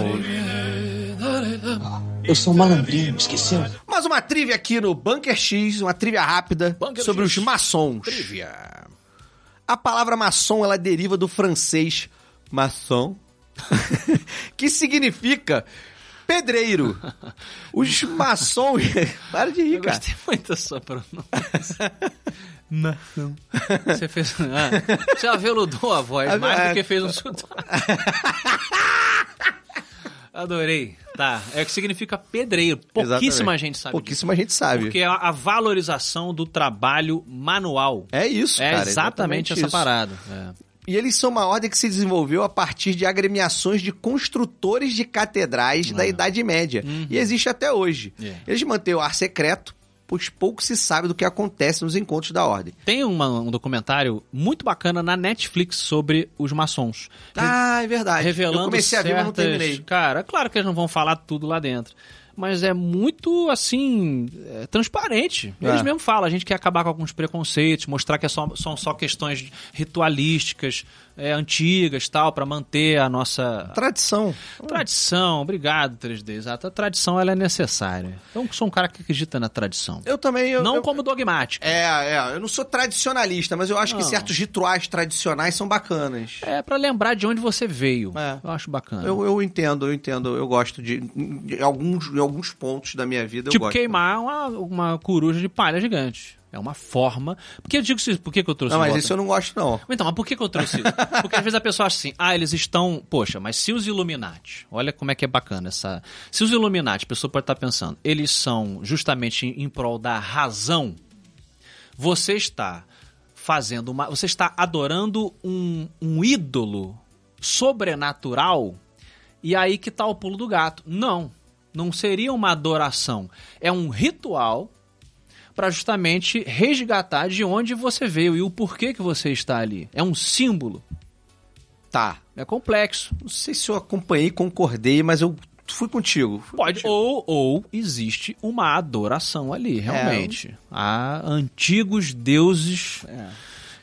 Eu sou um malandrinho, esqueceu? Mais uma trivia aqui no Bunker X, uma trivia rápida sobre os maçons. Trivia. A palavra maçom, ela deriva do francês maçon, que significa pedreiro. Os maçons... Para de rir, cara. Eu gostei muito da sua pronúncia. Maçom. Você fez... você aveludou a voz mais do que fez um sotaque. Adorei. Tá. É o que significa pedreiro. Pouquíssima gente sabe. Pouquíssima gente sabe. Porque é a valorização do trabalho manual. É isso, cara. É exatamente essa parada. E eles são uma ordem que se desenvolveu a partir de agremiações de construtores de catedrais da Idade Média. E existe até hoje. Eles mantêm o ar secreto, pois pouco se sabe do que acontece nos encontros da ordem. Tem um documentário muito bacana na Netflix sobre os maçons. É verdade. Revelando eu comecei a ver, mas não terminei. Cara, claro que eles não vão falar tudo lá dentro. Mas é muito, assim, transparente. Eles mesmo falam, a gente quer acabar com alguns preconceitos, mostrar que são só questões ritualísticas, antigas, tal, para manter a nossa... Tradição. Tradição, obrigado, 3D. Exato. A tradição, ela é necessária. Eu sou um cara que acredita na tradição. Eu também... Não como dogmático. Eu não sou tradicionalista, mas eu acho que certos rituais tradicionais são bacanas. Pra lembrar de onde você veio. Eu acho bacana. Eu entendo. Eu gosto de alguns pontos da minha vida. Tipo, queimar uma coruja de palha gigante. É uma forma... Porque eu digo isso, por que eu trouxe isso? Não, mas isso eu não gosto, não. Então, mas por que eu trouxe isso? Porque às vezes a pessoa acha assim, eles estão... Poxa, mas se os Illuminati... Olha como é que é bacana essa... Se os Illuminati, a pessoa pode estar pensando, eles são justamente em prol da razão, você está fazendo uma... Você está adorando um ídolo sobrenatural, e aí que está o pulo do gato. Não seria uma adoração. É um ritual para justamente resgatar de onde você veio e o porquê que você está ali. É um símbolo. Tá. É complexo. Não sei se eu acompanhei, concordei, mas eu fui contigo. Pode. Ou existe uma adoração ali, realmente. Há antigos deuses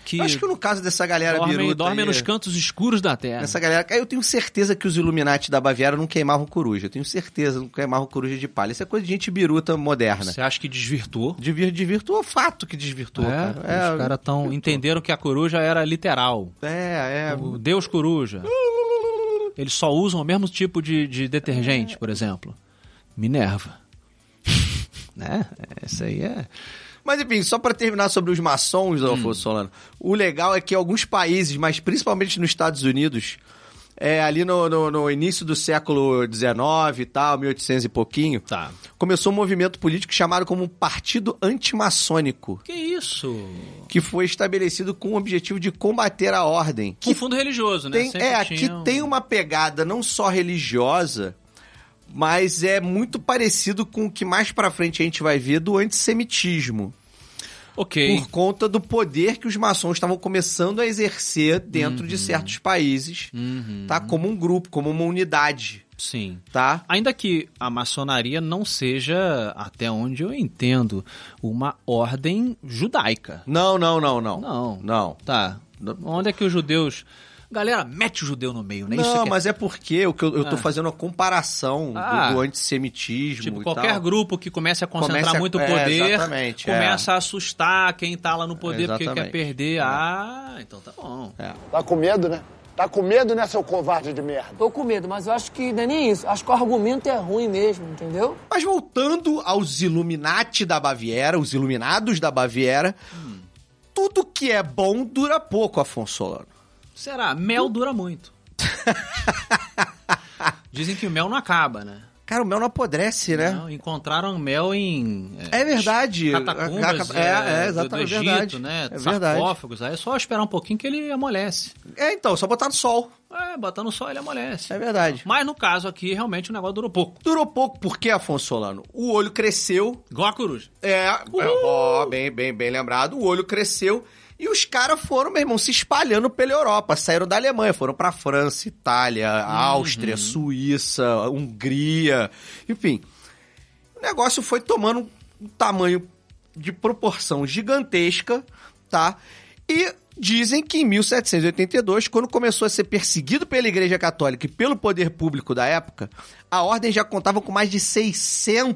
que... Acho que no caso dessa galera dorme nos cantos escuros da Terra. Essa galera... Eu tenho certeza que os Illuminati da Baviera não queimavam coruja. Eu tenho certeza que não queimavam coruja de palha. Isso é coisa de gente biruta moderna. Você acha que desvirtuou? Desvirtuou o fato que desvirtuou, cara. Os caras entenderam que a coruja era literal. O Deus coruja. Eles só usam o mesmo tipo de detergente, por exemplo. Minerva. Né? Essa aí é... Mas enfim, só para terminar sobre os maçons, Afonso Solano, o legal é que alguns países, mas principalmente nos Estados Unidos, ali no início do século XIX e tal, 1800 e pouquinho, começou um movimento político chamado como Partido Antimaçônico. Que isso? Que foi estabelecido com o objetivo de combater a ordem. Com fundo religioso, né? Aqui tem uma pegada não só religiosa, mas é muito parecido com o que mais pra frente a gente vai ver do antissemitismo. Ok. Por conta do poder que os maçons estavam começando a exercer dentro de certos países, tá? Como um grupo, como uma unidade. Sim. Tá? Ainda que a maçonaria não seja, até onde eu entendo, uma ordem judaica. Não. Tá. Onde é que os judeus... Galera, mete o judeu no meio, né? Não, mas é porque eu tô fazendo uma comparação do antissemitismo tipo, e qualquer tal. grupo que comece a concentrar muito poder, começa a assustar quem tá lá no poder porque quer perder. Então tá bom. Tá com medo, né? Tá com medo, né, seu covarde de merda? Tô com medo, mas eu acho que não é nem isso. Acho que o argumento é ruim mesmo, entendeu? Mas voltando aos Illuminati da Baviera, os Iluminados da Baviera, tudo que é bom dura pouco, Afonso Solano. Será? Mel dura muito. Dizem que o mel não acaba, né? Cara, o mel não apodrece, né? Não, encontraram mel em... É verdade. Catacumbas exatamente, do Egito, verdade. né? É Sarcófagos. Aí é só esperar um pouquinho que ele amolece. Então, só botar no sol. Botar no sol ele amolece. É verdade. Mas no caso aqui, realmente o negócio durou pouco. Durou pouco porque, Afonso Solano, o olho cresceu. Igual a coruja. Bem lembrado. O olho cresceu. E os caras foram, meu irmão, se espalhando pela Europa. Saíram da Alemanha, foram pra França, Itália, Áustria, Suíça, Hungria. Enfim, o negócio foi tomando um tamanho de proporção gigantesca, tá? E dizem que em 1782, quando começou a ser perseguido pela Igreja Católica e pelo poder público da época, a ordem já contava com mais de 600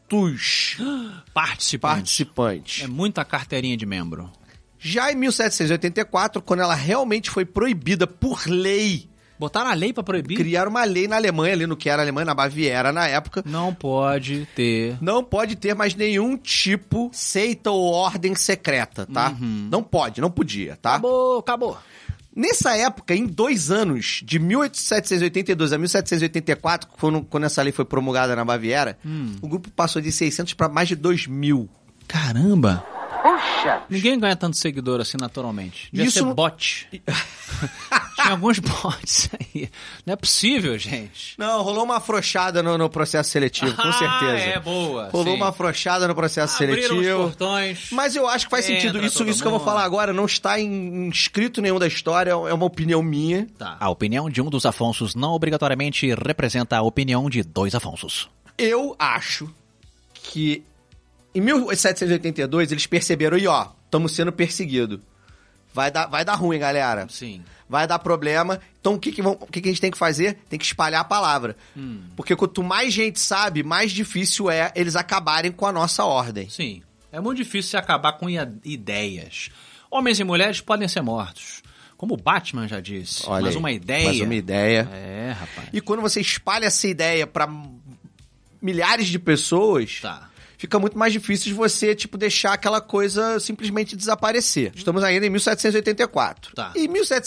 participantes. É muita carteirinha de membro. Já em 1784, quando ela realmente foi proibida por lei... Botaram a lei pra proibir? Criaram uma lei na Alemanha, ali no que era a Alemanha, na Baviera, na época. Não pode ter mais nenhum tipo seita ou ordem secreta, tá? Não podia, tá? Acabou. Nessa época, em 2 anos, de 1782 a 1784, quando essa lei foi promulgada na Baviera, o grupo passou de 600 para mais de 2.000. Caramba! Poxa! Ninguém ganha tanto seguidor assim naturalmente. Devia ser bot. Tinha alguns bots aí. Não é possível, gente. Não, rolou uma afrouxada no processo seletivo, com certeza. Boa. Rolou uma afrouxada no processo seletivo. Abriram os portões. Mas eu acho que faz sentido. Isso que eu vou falar agora não está em escrito nenhum da história, é uma opinião minha. Tá. A opinião de um dos Afonsos não obrigatoriamente representa a opinião de 2 Afonsos. Eu acho que em 1782 eles perceberam, estamos sendo perseguidos. Vai dar ruim, galera. Sim. Vai dar problema. Então, o que a gente tem que fazer? Tem que espalhar a palavra. Porque quanto mais gente sabe, mais difícil é eles acabarem com a nossa ordem. Sim. É muito difícil se acabar com ideias. Homens e mulheres podem ser mortos. Como o Batman já disse. Olha mas aí, uma ideia... Mas uma ideia. É, rapaz. E quando você espalha essa ideia para milhares de pessoas... Fica muito mais difícil de você, deixar aquela coisa simplesmente desaparecer. Estamos ainda em 1784. Em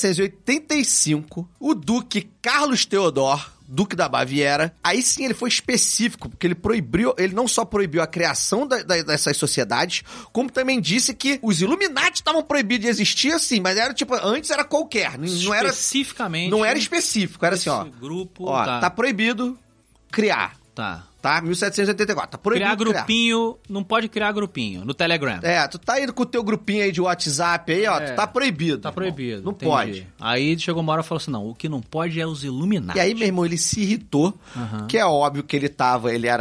1785, o Duque Carlos Theodor, Duque da Baviera, aí sim ele foi específico, porque ele não só proibiu a criação dessas sociedades, como também disse que os Illuminati estavam proibidos de existir, assim, mas era antes era qualquer. Não era especificamente. Não era específico, era assim, grupo, tá proibido criar. Tá? 1784. Tá proibido criar grupinho, não pode criar grupinho no Telegram. Tu tá indo com o teu grupinho aí de WhatsApp aí, tu tá proibido. Tá proibido. Não pode. Aí chegou uma hora e falou assim, não, o que não pode é os Illuminati. E aí, meu irmão, ele se irritou, que é óbvio que ele era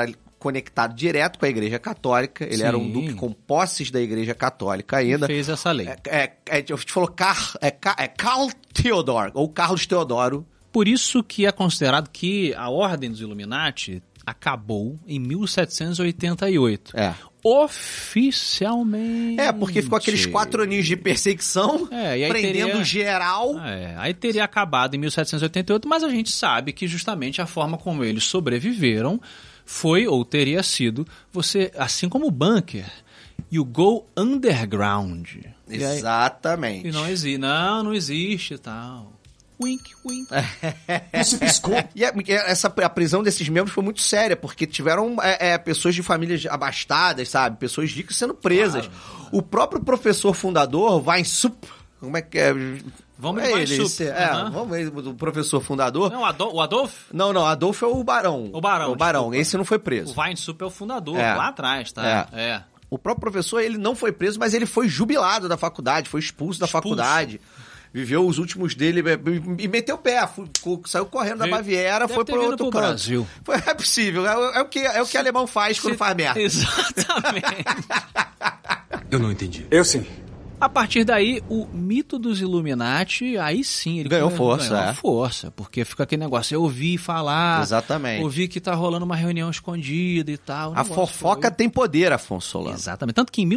conectado direto com a Igreja Católica. Ele era um duque com posses da Igreja Católica ainda. E fez essa lei. A gente falou Carl Theodor, ou Carlos Teodoro. Por isso que é considerado que a Ordem dos Illuminati acabou em 1788. Oficialmente. Porque ficou aqueles 4 aninhos de perseguição, e aí prendendo geral. Aí teria acabado em 1788, mas a gente sabe que justamente a forma como eles sobreviveram foi, ou teria sido, você, assim como o bunker, you go underground. Exatamente. E não existe, não existe e tal. Wink, wink. Você piscou. E a prisão desses membros foi muito séria, porque tiveram pessoas de famílias abastadas, sabe? Pessoas ricas sendo presas. Claro. O próprio professor fundador, Weinsup, como é que é? Vamos ver Weinsup. Vamos ver o professor fundador. Não, o Adolf? Não, Adolf é o Barão. O Barão. Esse não foi preso. O Weinsup é o fundador, lá atrás, tá? O próprio professor, ele não foi preso, mas ele foi jubilado da faculdade, foi expulso da faculdade. Viveu os últimos dele e meteu o pé, saiu correndo da Baviera, foi para outro canto. Brasil. É possível, é o que alemão faz quando faz merda. Exatamente. Eu não entendi. Eu sim. A partir daí, o mito dos Illuminati, aí sim, ele ganhou força. Força, porque fica aquele negócio, eu ouvi falar, ouvi que tá rolando uma reunião escondida e tal. A fofoca tem poder, Afonso Solano. Exatamente, tanto que em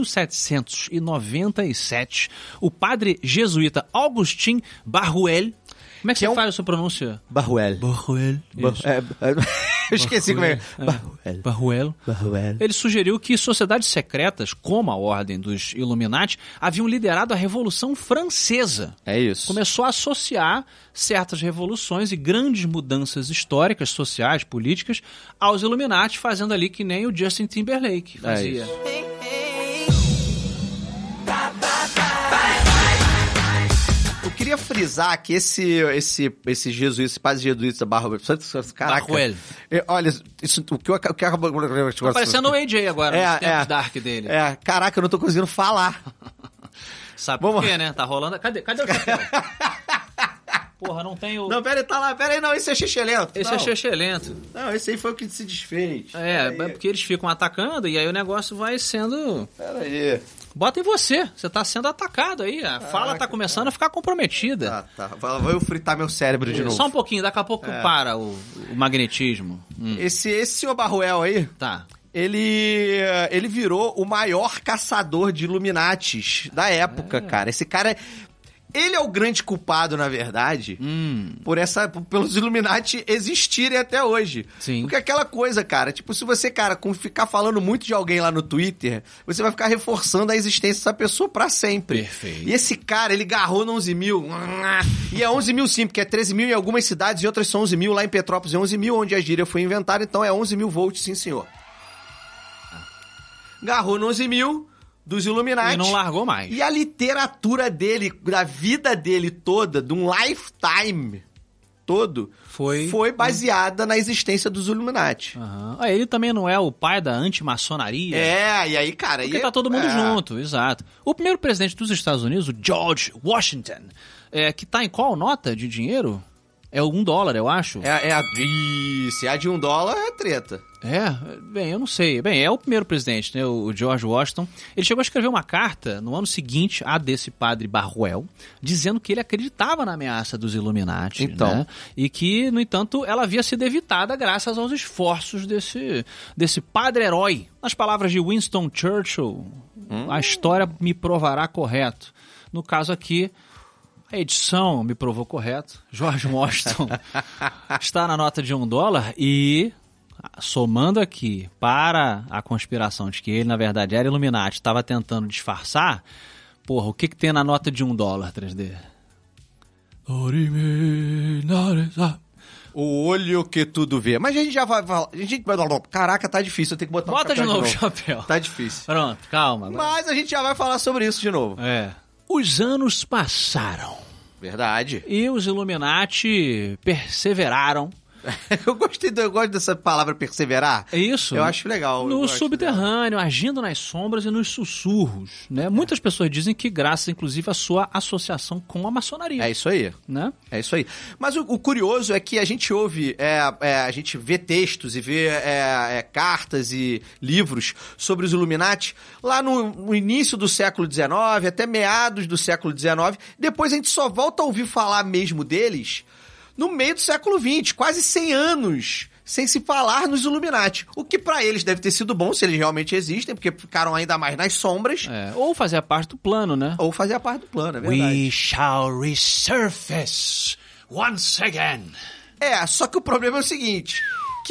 1797, o padre jesuíta Augustin Barruel, como é que você faz a sua pronúncia? Barruel. Eu esqueci como é. Barruel. Ele sugeriu que sociedades secretas, como a Ordem dos Illuminati, haviam liderado a Revolução Francesa. É isso. Começou a associar certas revoluções e grandes mudanças históricas, sociais, políticas, aos Illuminati, fazendo ali que nem o Justin Timberlake fazia. É isso. Eu queria frisar que esse jesuíta, esse padre jesuíta Barruel, caraca, olha, isso, o que acabou... Tá parecendo o AJ agora, nos tempos dark dele. Caraca, eu não tô conseguindo falar. Sabe por quê, né? Tá rolando... Cadê o chapéu? Porra, não tem o... Não, pera aí, não, esse é xixelento. Esse é xixelento. Não, esse aí foi o que se desfez. É porque eles ficam atacando e aí o negócio vai sendo... Pera aí. Bota em você tá sendo atacado aí, a fala tá começando a ficar comprometida. Tá. Vou eu fritar meu cérebro de novo. Só um pouquinho, daqui a pouco para o magnetismo. Esse senhor Barruel aí... Tá. Ele virou o maior caçador de Illuminatis da época, cara. Esse cara... Ele é o grande culpado, na verdade, pelos Illuminati existirem até hoje. Sim. Porque aquela coisa, cara, tipo, se você, cara, ficar falando muito de alguém lá no Twitter, você vai ficar reforçando a existência dessa pessoa pra sempre. Perfeito. E esse cara, ele garrou no 11 mil. E é 11 mil sim, porque é 13 mil em algumas cidades e outras são 11 mil. Lá em Petrópolis é 11 mil, onde a gíria foi inventada, então é 11 mil volts, sim, senhor. Garrou no 11 mil... dos Illuminati. E não largou mais. E a literatura dele, da vida dele toda, de um lifetime todo, foi baseada na existência dos Illuminati. Ele também não é o pai da antimaçonaria? E aí, cara... Porque tá todo mundo junto, exato. O primeiro presidente dos Estados Unidos, o George Washington, que tá em qual nota de dinheiro? É $1, eu acho. Se é de $1, é treta. Bem, eu não sei. Bem, é o primeiro presidente, né, o George Washington. Ele chegou a escrever uma carta no ano seguinte a desse padre Barruel, dizendo que ele acreditava na ameaça dos Illuminati, né? E que, no entanto, ela havia sido evitada graças aos esforços desse padre-herói. Nas palavras de Winston Churchill, a história me provará correto. No caso aqui... A edição me provou correto. George Washington está na nota de $1 e, somando aqui para a conspiração de que ele, na verdade, era Illuminati, estava tentando disfarçar, o que tem na nota de $1, 3D? O olho que tudo vê. Mas a gente já vai falar... Caraca, tá difícil, eu tenho que botar o chapéu de novo. Chapéu. Tá difícil. Pronto, calma. Agora. Mas a gente já vai falar sobre isso de novo. Os anos passaram. Verdade. E os Illuminati perseveraram Eu gosto dessa palavra perseverar. É isso. Eu acho legal. No subterrâneo, agindo nas sombras e nos sussurros, né? Muitas pessoas dizem que graças, inclusive, à sua associação com a maçonaria. É isso aí. Né? É isso aí. Mas o curioso é que a gente ouve, a gente vê textos e vê cartas e livros sobre os Illuminati lá no início do século XIX, até meados do século XIX. Depois a gente só volta a ouvir falar mesmo deles no meio do século XX, quase 100 anos sem se falar nos Illuminati. O que pra eles deve ter sido bom, se eles realmente existem, porque ficaram ainda mais nas sombras. Ou fazia parte do plano, né? Ou fazia parte do plano, é verdade. We shall resurface once again. Só que o problema é o seguinte, que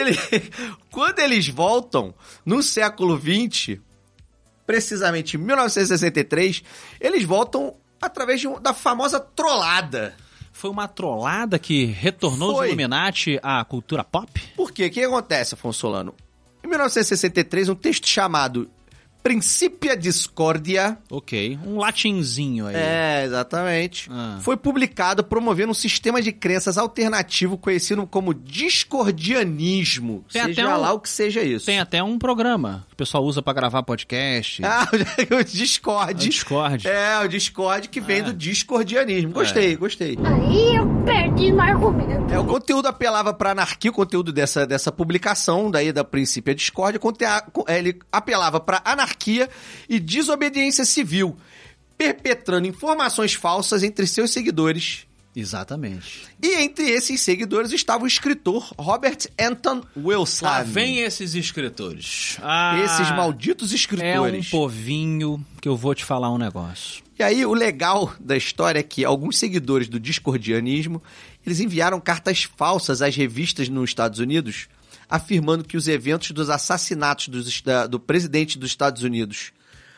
quando eles voltam no século XX, precisamente em 1963, eles voltam através da famosa trollada. Foi uma trollada que retornou os Illuminati à cultura pop? Por quê? O que acontece, Afonso Solano? Em 1963, um texto chamado Principia Discordia... Ok, um latinzinho aí. Exatamente. Foi publicado promovendo um sistema de crenças alternativo conhecido como discordianismo. Seja lá o que seja isso. Tem até um programa que o pessoal usa pra gravar podcast. O Discord. O Discord. O Discord que vem do discordianismo. Gostei. Aí eu perdi no argumento. O conteúdo apelava pra anarquia, o conteúdo dessa publicação, daí da Princípia Discórdia, ele apelava pra anarquia e desobediência civil, perpetrando informações falsas entre seus seguidores. Exatamente. E entre esses seguidores estava o escritor Robert Anton Wilson. Lá vem esses escritores. Esses malditos escritores. É um povinho que eu vou te falar um negócio. E aí, o legal da história é que alguns seguidores do discordianismo, eles enviaram cartas falsas às revistas nos Estados Unidos, afirmando que os eventos dos assassinatos do presidente dos Estados Unidos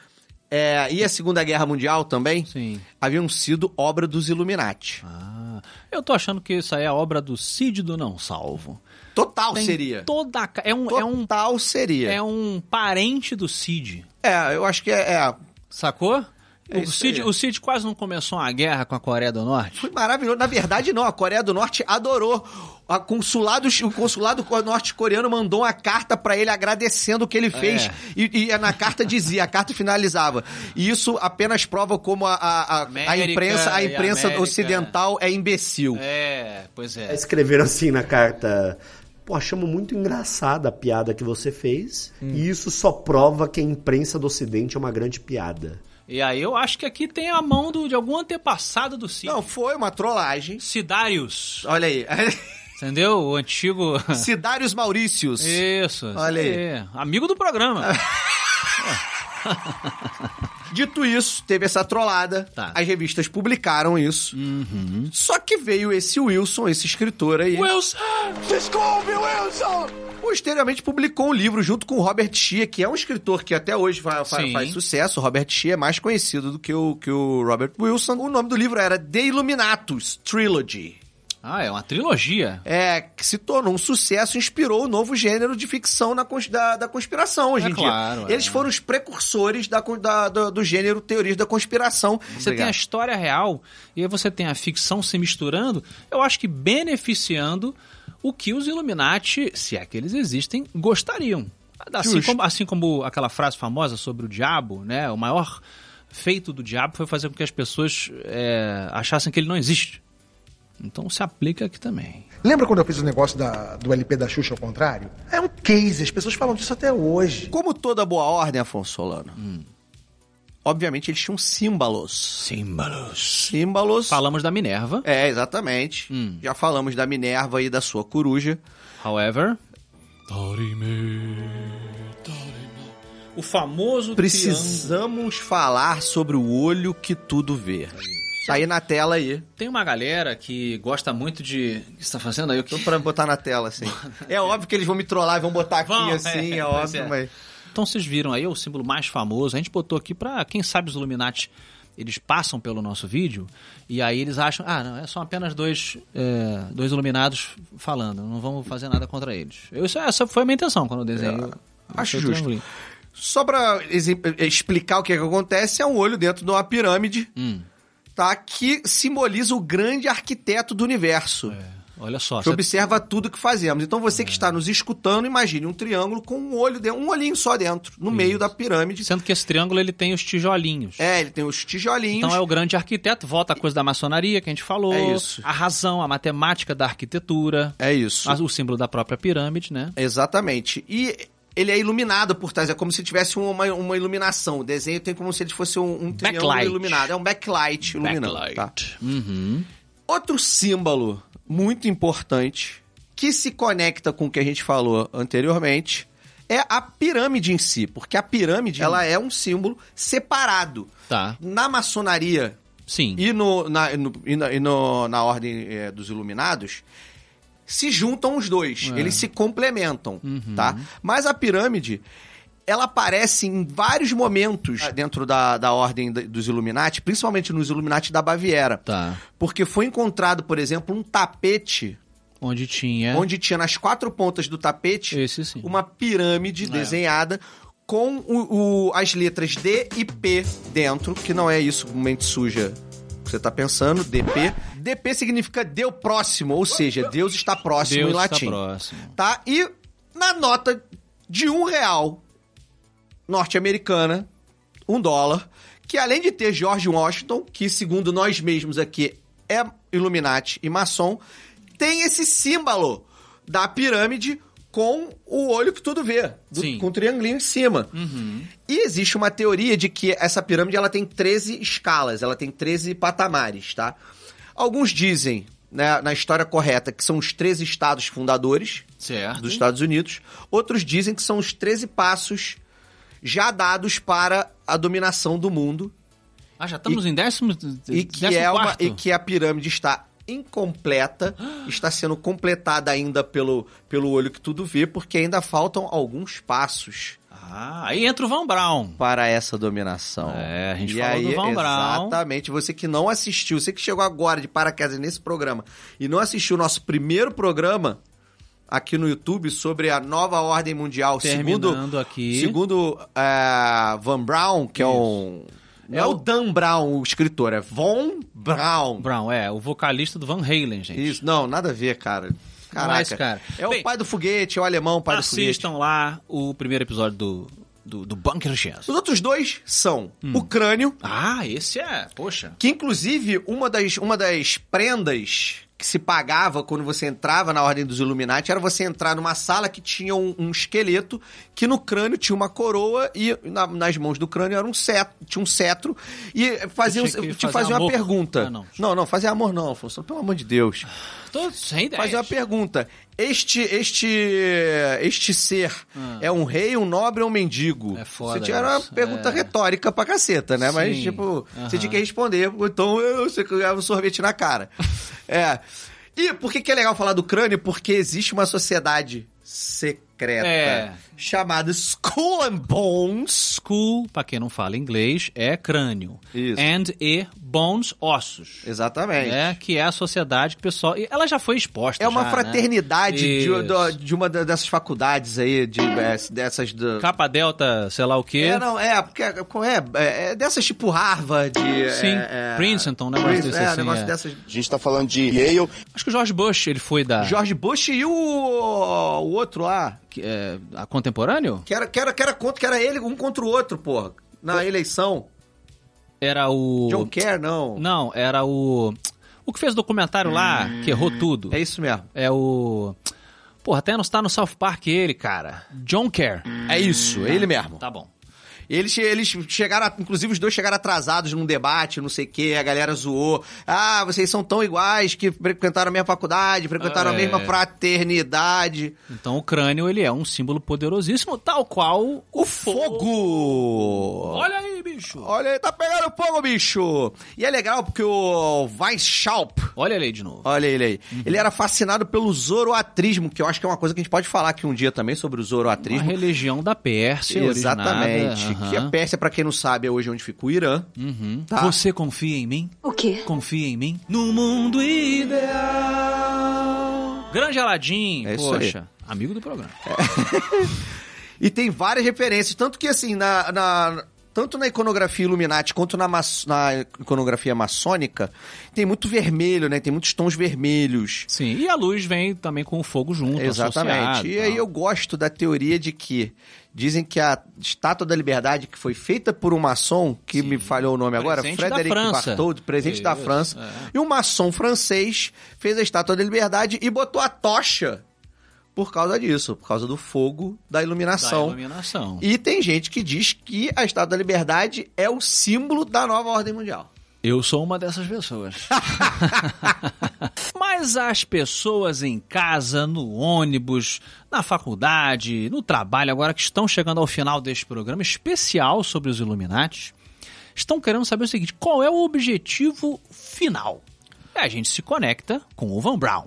e a Segunda Guerra Mundial também haviam sido obra dos Illuminati. Eu tô achando que isso aí é obra do Cid do Não Salvo. Total seria. Total seria. É um parente do Cid. Eu acho que Sacou? O Cid quase não começou uma guerra com a Coreia do Norte? Foi maravilhoso. Na verdade, não. A Coreia do Norte adorou. O consulado norte-coreano mandou uma carta pra ele agradecendo o que ele fez. E na carta dizia, a carta finalizava. E isso apenas prova como a imprensa ocidental é imbecil. Pois é. Escreveram assim na carta... Pô, achamos muito engraçada a piada que você fez. E isso só prova que a imprensa do Ocidente é uma grande piada. E aí eu acho que aqui tem a mão de algum antepassado do Cid. Não, foi uma trollagem. Cidários. Olha aí. Entendeu? O antigo... Cidários Maurícios. Isso. Olha aí. Amigo do programa. Dito isso, teve essa trollada. As revistas publicaram isso. Só que veio esse Wilson, esse escritor aí. Wilson! Desculpe, Wilson! Posteriormente publicou um livro junto com o Robert Shea, que é um escritor que até hoje faz sucesso. O Robert Shea é mais conhecido do que o Robert Wilson. O nome do livro era The Illuminatus Trilogy. É uma trilogia. Que se tornou um sucesso e inspirou o novo gênero de ficção da conspiração hoje em dia. Eles foram os precursores do gênero teorias da conspiração. Você tem a história real e aí você tem a ficção se misturando, eu acho que beneficiando o que os Illuminati, se é que eles existem, gostariam. Assim como aquela frase famosa sobre o diabo, né? O maior feito do diabo foi fazer com que as pessoas achassem que ele não existe. Então se aplica aqui também. Lembra quando eu fiz o negócio do LP da Xuxa ao contrário? É um case, as pessoas falam disso até hoje. Como toda boa ordem, Afonso Solano, obviamente eles tinham símbolos. Símbolos. Falamos da Minerva. Exatamente. Já falamos da Minerva e da sua coruja. However... O famoso Precisamos falar sobre o olho que tudo vê. Tá aí na tela aí. Tem uma galera que gosta muito de... O que você tá fazendo aí? Tô pra botar na tela, assim. É óbvio que eles vão me trollar e vão botar aqui, assim, é óbvio, mas... Então vocês viram aí o símbolo mais famoso. A gente botou aqui pra, quem sabe, os Illuminati, eles passam pelo nosso vídeo e aí eles acham, não, são apenas dois iluminados falando, não vamos fazer nada contra eles. Essa foi a minha intenção quando eu desenhei. Acho justo. Só pra explicar o que acontece, é um olho dentro de uma pirâmide, que simboliza o grande arquiteto do universo. Olha só. Que observa tudo que fazemos. Então você que está nos escutando, imagine um triângulo com um olhinho só dentro, no meio da pirâmide. Sendo que esse triângulo ele tem os tijolinhos. Ele tem os tijolinhos. Então é o grande arquiteto, volta a coisa da maçonaria que a gente falou. É isso. A razão, a matemática da arquitetura. É isso. O símbolo da própria pirâmide, né? Exatamente. E ele é iluminado por trás, é como se tivesse uma iluminação. O desenho tem como se ele fosse um triângulo iluminado. É um backlight iluminando. Tá? Outro símbolo muito importante que se conecta com o que a gente falou anteriormente é a pirâmide em si, porque a pirâmide ela é um símbolo separado. Tá. Na maçonaria Sim. e na ordem dos iluminados, se juntam os dois, eles se complementam, tá? Mas a pirâmide, ela aparece em vários momentos dentro da ordem dos Illuminati, principalmente nos Illuminati da Baviera. Tá. Porque foi encontrado, por exemplo, um tapete onde tinha nas 4 pontas do tapete uma pirâmide desenhada com as letras D e P dentro, que não é isso, mente suja que você está pensando, DP. DP significa Deu próximo, ou seja, Deus está próximo em latim. Deus está próximo. Tá? E na nota de R$1 norte-americana, $1, que além de ter George Washington, que segundo nós mesmos aqui é Illuminati e maçom, tem esse símbolo da pirâmide com o olho que tudo vê, com o triangulinho em cima. E existe uma teoria de que essa pirâmide ela tem 13 escalas, ela tem 13 patamares, tá? Alguns dizem, né, na história correta, que são os 13 estados fundadores dos Estados Unidos. Outros dizem que são os 13 passos já dados para a dominação do mundo. Já estamos em 14º. E que a pirâmide está incompleta, está sendo completada ainda pelo olho que tudo vê, porque ainda faltam alguns passos. Aí entra o Von Braun. Para essa dominação. A gente falou do Von Braun. Exatamente. Você que não assistiu, você que chegou agora de paraquedas nesse programa e não assistiu o nosso primeiro programa aqui no YouTube sobre a nova ordem mundial, segundo Von Braun, que é o Dan Brown, o escritor, é Von Braun. O vocalista do Van Halen, gente. Isso, não, nada a ver, cara. Caraca. Cara. O pai do foguete, é o alemão pai do foguete. Assistam lá o primeiro episódio do Bunker Chance. Os outros dois são o crânio. Esse poxa. Que inclusive uma das prendas que se pagava quando você entrava na Ordem dos Illuminati era você entrar numa sala que tinha um esqueleto, que no crânio tinha uma coroa e nas mãos do crânio era tinha um cetro e te fazia uma pergunta. Não, fazer amor não, Afonso, pelo amor de Deus. Tô sem ideia. Fazia uma pergunta. Este ser é um rei, um nobre ou um mendigo? É foda. Era uma pergunta retórica pra caceta, né? Sim. Mas, você tinha que responder, então você ganhava um sorvete na cara. E por que é legal falar do crânio? Porque existe uma sociedade secreta chamada Skull and Bones. Skull, pra quem não fala inglês, é crânio. Isso. And Bones, ossos. Exatamente. Que é a sociedade que o pessoal... Ela já foi exposta. É uma fraternidade de uma dessas faculdades aí, dessas... Capa Delta, sei lá o quê. É dessas tipo Harvard. Sim, Princeton, né? Negócio dessas... A gente tá falando de Yale. Acho que o George Bush, ele foi da... George Bush e o outro lá... a contemporâneo? Que era ele um contra o outro, porra, na eleição. Era o... John Kerr, não. Não, era o que fez o documentário lá, que errou tudo. É isso mesmo. É o... Porra, até não está no South Park ele, cara. John Kerr. É isso, ele mesmo. Tá bom. Eles chegaram, inclusive os dois chegaram atrasados num debate, não sei o quê, a galera zoou. Vocês são tão iguais que frequentaram a mesma faculdade, frequentaram a mesma fraternidade. Então o crânio, ele é um símbolo poderosíssimo, tal qual o fogo. Olha aí, bicho. Olha aí, tá pegando fogo, bicho. E é legal porque o Weishaupt... Olha ele aí de novo. Olha ele aí. Ele era fascinado pelo zoroatrismo, que eu acho que é uma coisa que a gente pode falar aqui um dia também sobre o zoroatrismo. Uma religião da Pérsia. Exatamente. Que a Pérsia, pra quem não sabe, é hoje onde fica o Irã. Tá? Você confia em mim? O quê? Confia em mim? No mundo ideal. Grande Aladim, poxa, amigo do programa. E tem várias referências, tanto que assim, tanto na iconografia Illuminati quanto na iconografia maçônica, tem muito vermelho, né? Tem muitos tons vermelhos. Sim, e a luz vem também com o fogo junto, exatamente. E aí eu gosto da teoria de que dizem que a Estátua da Liberdade, que foi feita por um maçom, que me falhou o nome agora, Frederic Bartholdi, presidente da França, e um maçom francês fez a Estátua da Liberdade e botou a tocha por causa disso, por causa do fogo da iluminação. E tem gente que diz que a Estátua da Liberdade é o símbolo da nova ordem mundial. Eu sou uma dessas pessoas. Mas as pessoas em casa, no ônibus, na faculdade, no trabalho, agora que estão chegando ao final deste programa especial sobre os Illuminati, estão querendo saber o seguinte: qual é o objetivo final? E a gente se conecta com o Van Braun.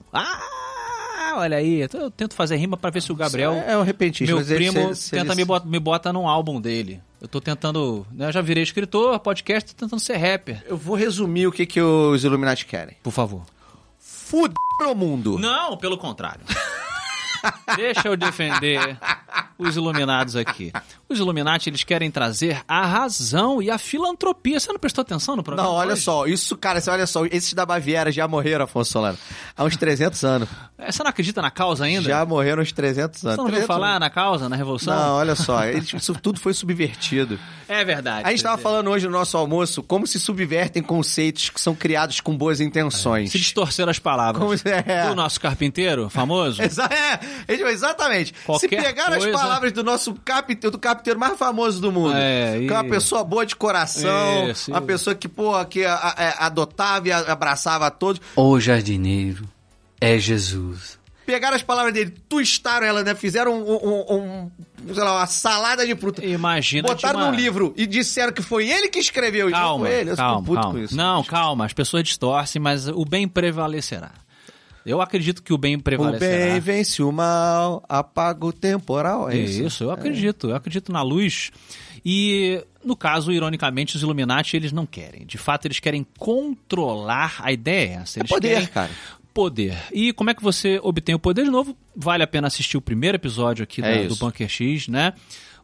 Olha aí, eu tento fazer rima pra ver se o Gabriel, um repentista, meu primo, tenta me bota num álbum dele. Eu tô tentando, né, eu já virei escritor, podcast, tô tentando ser rapper. Eu vou resumir o que os Illuminati querem. Por favor. Fuder o mundo. Não, pelo contrário. Deixa eu defender os iluminados aqui. Os Illuminati, eles querem trazer a razão e a filantropia. Você não prestou atenção no programa? Não, olha só. Isso, cara, olha só. Esses da Baviera já morreram, Afonso Solano, há uns 300 anos. Você não acredita na causa ainda? Já morreram uns 300 anos. Você não ouviu falar na causa, na Revolução? Não, olha só. Isso tudo foi subvertido. É verdade. A gente estava falando hoje no nosso almoço como se subvertem conceitos que são criados com boas intenções. Se distorceram as palavras. Do nosso carpinteiro famoso. Exatamente. Se pegar as palavras do nosso carpinteiro mais famoso do mundo, que é uma pessoa boa de coração, uma pessoa que, que adotava e abraçava a todos. O jardineiro é Jesus. Pegaram as palavras dele, twistaram ela, né? Fizeram sei lá, uma salada de fruta. Imagina. Botaram num livro e disseram que foi ele que escreveu. Calma, foi ele. Eu fico puto com isso. Não, calma. As pessoas distorcem, mas o bem prevalecerá. Eu acredito que o bem prevalecerá. O bem vence o mal, apaga o temporal. É isso? Eu acredito. Eu acredito na luz. E, no caso, ironicamente, os Illuminati, eles não querem. De fato, eles querem controlar. A ideia é essa. Eles querem cara. Poder. E como é que você obtém o poder? De novo, vale a pena assistir o primeiro episódio aqui do Bunker X, né?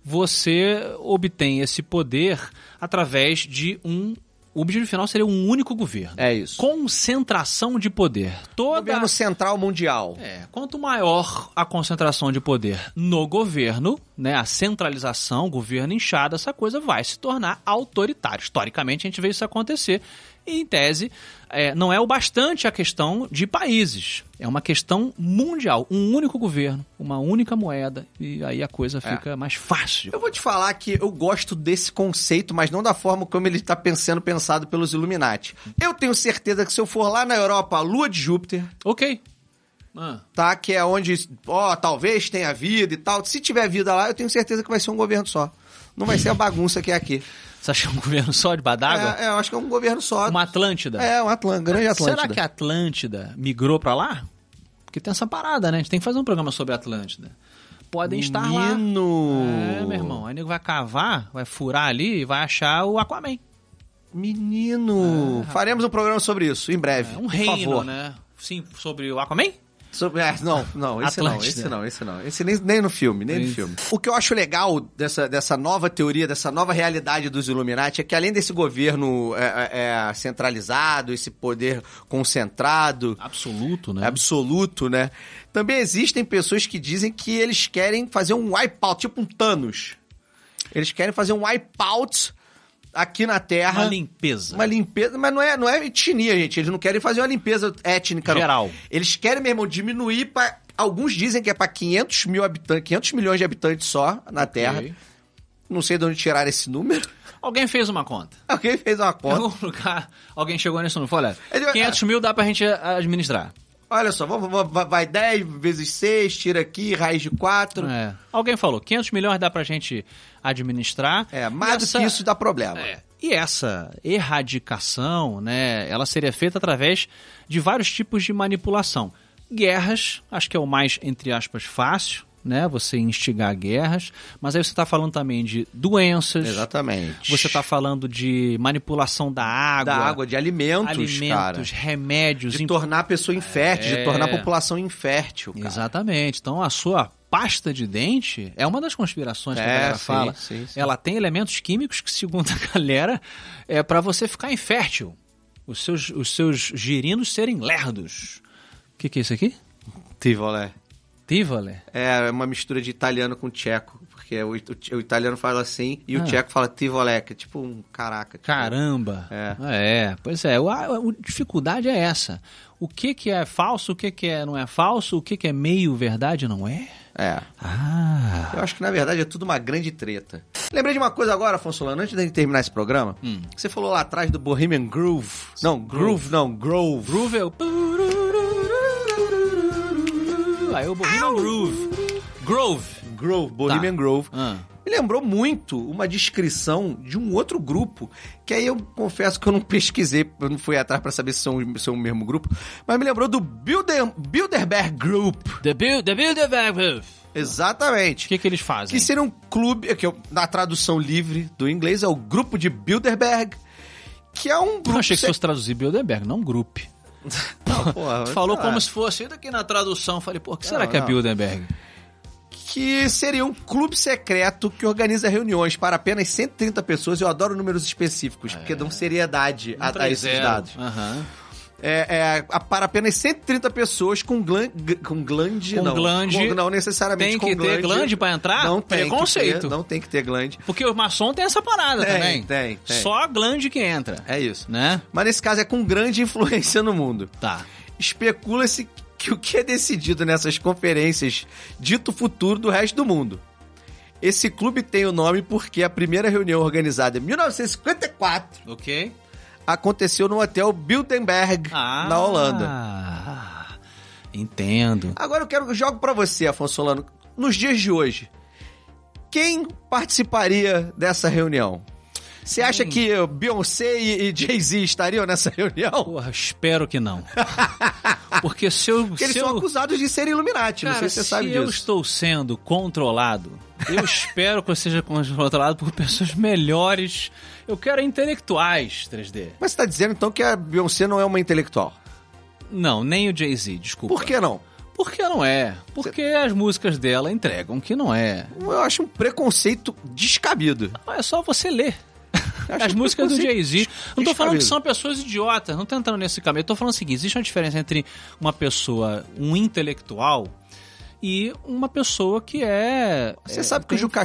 Você obtém esse poder através de o objetivo final seria um único governo. É isso. Concentração de poder. Governo central mundial. Quanto maior a concentração de poder no governo, né, a centralização, governo inchado, essa coisa vai se tornar autoritária. Historicamente, a gente vê isso acontecer. E, em tese, não é o bastante a questão de países. É uma questão mundial. Um único governo, uma única moeda. E aí a coisa fica mais fácil. Eu vou te falar que eu gosto desse conceito, mas não da forma como ele está sendo pensado pelos Illuminati. Eu tenho certeza que se eu for lá na Europa, a Lua de Júpiter... Ok. Tá, que é onde, talvez tenha vida e tal. Se tiver vida lá, eu tenho certeza que vai ser um governo só. Não vai ser a bagunça que é aqui. Você acha que é um governo só de d'água? Eu acho que é um governo só. Uma Atlântida? Grande Atlântida. Será que a Atlântida migrou pra lá? Porque tem essa parada, né? A gente tem que fazer um programa sobre a Atlântida. Podem estar lá. Meu irmão. Aí o nego vai cavar, vai furar ali e vai achar o Aquaman. Menino. Faremos um programa sobre isso, em breve. Um reino, né? Sim, sobre o Aquaman? Esse não. Esse nem no filme, no filme. O que eu acho legal dessa nova teoria, dessa nova realidade dos Illuminati é que além desse governo centralizado, esse poder concentrado... Absoluto, né? Também existem pessoas que dizem que eles querem fazer um wipeout, tipo um Thanos. Eles querem fazer um wipeout aqui na Terra. Uma limpeza, mas não é etnia, gente. Eles não querem fazer uma limpeza étnica, geral. Não. Eles querem, meu irmão, diminuir para... Alguns dizem que é para 500 milhões de habitantes só na Terra. Não sei de onde tiraram esse número. Alguém fez uma conta. Em algum lugar, alguém chegou nisso, não foi? Olha, 500 mil dá pra gente administrar. Olha só, vai 10 vezes 6, tira aqui, raiz de 4. Alguém falou, 500 milhões dá pra gente administrar. Mais do que isso dá problema. E essa erradicação, né, ela seria feita através de vários tipos de manipulação. Guerras, acho que é o mais, entre aspas, fácil, né? Você instigar guerras, mas aí você está falando também de doenças. Exatamente. Você está falando de manipulação da água. De alimentos, cara. Remédios. De tornar a pessoa infértil, de tornar a população infértil, cara. Exatamente. Então, a sua pasta de dente é uma das conspirações que a galera fala. Sim. Ela tem elementos químicos que, segundo a galera, é para você ficar infértil. Os seus girinos serem lerdos. O que é isso aqui? Tivoli. Tivoli? É uma mistura de italiano com tcheco. Porque o italiano fala assim e o tcheco fala Tivoli, que é tipo um caraca. Tipo... Caramba! Pois é. A dificuldade é essa. O que é falso, o que não é falso, o que é meio verdade não é? Eu acho que na verdade é tudo uma grande treta. Lembrei de uma coisa agora, Afonso Solano, antes de terminar esse programa, que você falou lá atrás do Bohemian Groove. Grove. Groove é o... Aí o Bohemian Groove, Bohemian Grove. Me lembrou muito uma descrição de um outro grupo, que aí eu confesso que eu não pesquisei, eu não fui atrás pra saber se são o mesmo grupo, mas me lembrou do Bilderberg Group. The Bilderberg Group. Exatamente. O que eles fazem? Que seria um clube, que na tradução livre do inglês é o Grupo de Bilderberg, que é um grupo... Eu achei que fosse traduzir Bilderberg, não grupo. Não, porra, falou como se fosse daqui na tradução. Falei, pô, o que será que é Bilderberg? Que seria um clube secreto que organiza reuniões para apenas 130 pessoas. Eu adoro números específicos, porque dão seriedade a esses dados. Para apenas 130 pessoas com glande. Não necessariamente com glande. Tem que ter glande pra entrar? Não tem. Preconceito. Não tem que ter glande. Porque o maçom tem essa parada também. Tem. Só glande que entra. É isso. Né? Mas nesse caso é com grande influência no mundo. Tá. Especula-se que o que é decidido nessas conferências dita o futuro do resto do mundo. Esse clube tem o nome porque a primeira reunião organizada em 1954... Ok. Aconteceu no hotel Bilderberg, na Holanda. Entendo. Agora eu jogo pra você, Afonso Solano. Nos dias de hoje, quem participaria dessa reunião? Você acha que Beyoncé e Jay-Z estariam nessa reunião? Porra, espero que não. Porque eles são acusados de serem Illuminati, não sei se você sabe disso. Se eu estou sendo controlado, eu espero que eu seja controlado por pessoas melhores. Eu quero intelectuais, 3D. Mas você tá dizendo então que a Beyoncé não é uma intelectual? Não, nem o Jay-Z, desculpa. Por que não? Porque não é. Porque as músicas dela entregam que não é. Eu acho um preconceito descabido. Não, é só você ler. As músicas do Jay-Z. Não tô falando que são pessoas idiotas, não tô entrando nesse caminho. Eu tô falando o seguinte, existe uma diferença entre uma pessoa, um intelectual, e uma pessoa que é... Você sabe que o Juca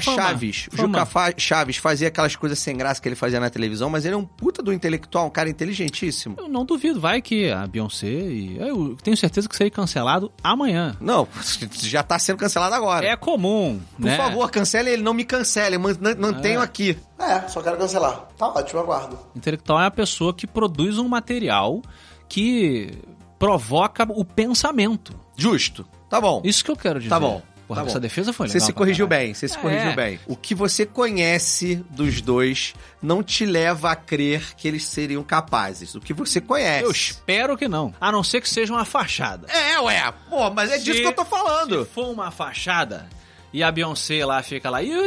Chaves fazia aquelas coisas sem graça que ele fazia na televisão, mas ele é um puta do intelectual, um cara inteligentíssimo. Eu não duvido, vai que a Beyoncé... Eu tenho certeza que serei cancelado amanhã. Não, já tá sendo cancelado agora. É comum, Por favor, cancele ele, não me cancele, mantenho aqui. Só quero cancelar. Tá ótimo, aguardo. Intelectual é a pessoa que produz um material que provoca o pensamento. Justo. Tá bom. Isso que eu quero dizer. Tá bom. Porra, essa defesa foi legal. Você se corrigiu bem, bem. O que você conhece dos dois não te leva a crer que eles seriam capazes. O que você conhece. Eu espero que não. A não ser que seja uma fachada. Pô, mas é disso que eu tô falando. Se for uma fachada... E a Beyoncé lá fica lá... E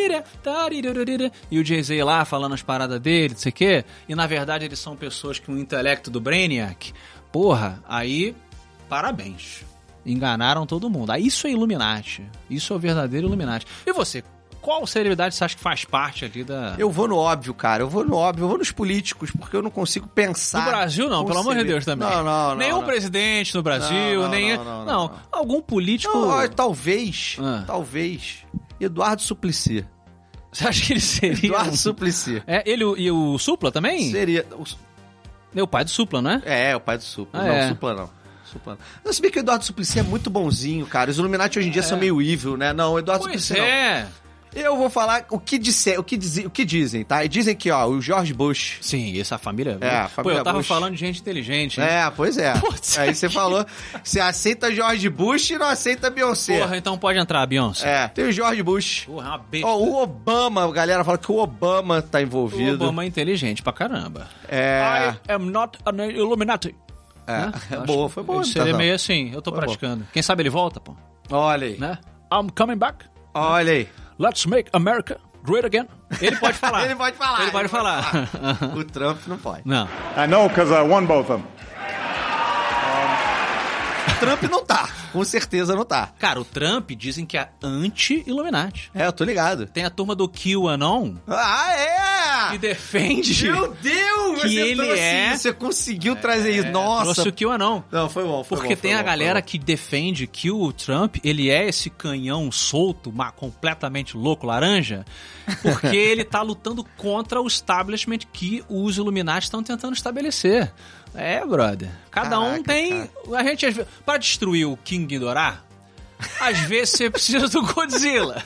o Jay-Z lá falando as paradas dele, não sei o quê. E na verdade eles são pessoas com o intelecto do Brainiac. Porra, aí... Parabéns. Enganaram todo mundo. Aí isso é Illuminati. Isso é o verdadeiro Illuminati. E você? Qual celebridade você acha que faz parte ali da... Eu vou no óbvio, cara. Eu vou nos políticos, porque eu não consigo pensar... No Brasil não, pelo amor de Deus também. Não. Nenhum presidente no Brasil, não. Algum político... Talvez, Eduardo Suplicy. Você acha que ele seria... Eduardo Suplicy. Ele e o Supla também? Seria... É o pai do Supla, não é? É o pai do Supla. Não, Supla não. Eu sabia que o Eduardo Suplicy é muito bonzinho, cara. Os Illuminati hoje em dia são meio evil, né? Não, o Eduardo Suplicy não. Eu vou falar o que dizem, tá? E dizem que, o George Bush... Sim, essa família... a família eu tava Bush. Falando de gente inteligente, hein? Pois é. Putz. Aí você falou, você aceita George Bush e não aceita Beyoncé. Porra, então pode entrar, Beyoncé. Tem o George Bush. Porra, uma besta. O Obama, a galera fala que o Obama tá envolvido. O Obama é inteligente pra caramba. I am not an Illuminati. Boa, foi boa. Seria meio assim, eu tô praticando. Quem sabe ele volta, pô. Olha aí. Né? I'm coming back. Olha aí. Let's make America great again. Ele pode falar. Ele pode falar. Falar. O Trump não pode. Não. I know because I won both of them. Trump não tá. Com certeza não tá. Cara, o Trump dizem que é anti-Illuminati. É, eu tô ligado. Tem a turma do QAnon. Ah, é! Que defende... Meu Deus! Que ele Você conseguiu trazer isso. Nossa! Trouxe o QAnon. Não, foi bom. Porque tem a galera que defende que o Trump, ele é esse canhão solto, completamente louco, laranja, porque ele tá lutando contra o establishment que os Illuminati estão tentando estabelecer. É, brother. Cada um tem... Cara. A gente, pra destruir o King Ghidorah, às vezes você precisa do Godzilla.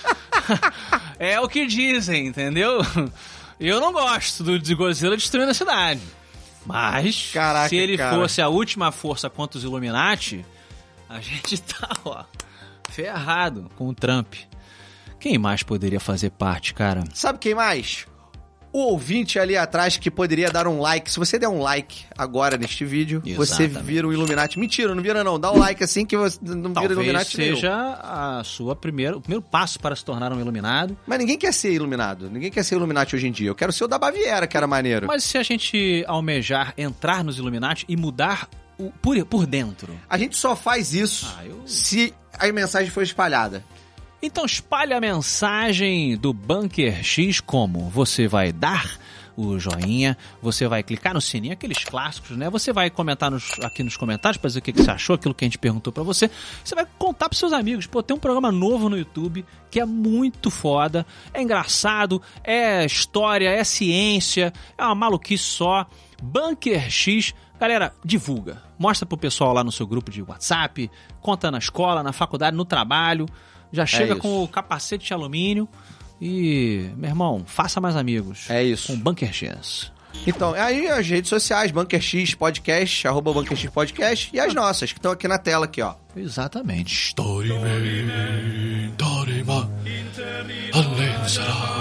É o que dizem, entendeu? Eu não gosto do Godzilla destruindo a cidade. Mas, se ele fosse a última força contra os Illuminati, a gente tá, ó, ferrado com o Trump. Quem mais poderia fazer parte, cara? Sabe quem mais? O ouvinte ali atrás que poderia dar um like. Se você der um like agora neste vídeo, você vira um Illuminati. Mentira, não vira não. Dá um like assim que você não vira Illuminati nenhum. Talvez seja o primeiro passo para se tornar um iluminado. Mas ninguém quer ser iluminado. Ninguém quer ser Illuminati hoje em dia. Eu quero ser o da Baviera, que era maneiro. Mas se a gente almejar entrar nos Illuminati e mudar por dentro? A gente só faz isso se a mensagem for espalhada. Então espalhe a mensagem do Bunker X como? Você vai dar o joinha, você vai clicar no sininho, aqueles clássicos, né? Você vai comentar aqui nos comentários pra dizer o que você achou, aquilo que a gente perguntou pra você. Você vai contar pros seus amigos. Pô, tem um programa novo no YouTube que é muito foda, é engraçado, é história, é ciência, é uma maluquice só. Bunker X, galera, divulga. Mostra pro pessoal lá no seu grupo de WhatsApp, conta na escola, na faculdade, no trabalho. Já chega com o capacete de alumínio e, meu irmão, faça mais amigos. É isso. Com Bunker X. Então, aí as redes sociais, Bunker X Podcast, @Bunker X Podcast, e as nossas, que estão aqui na tela, aqui, ó. Exatamente. Dorime, Allensera.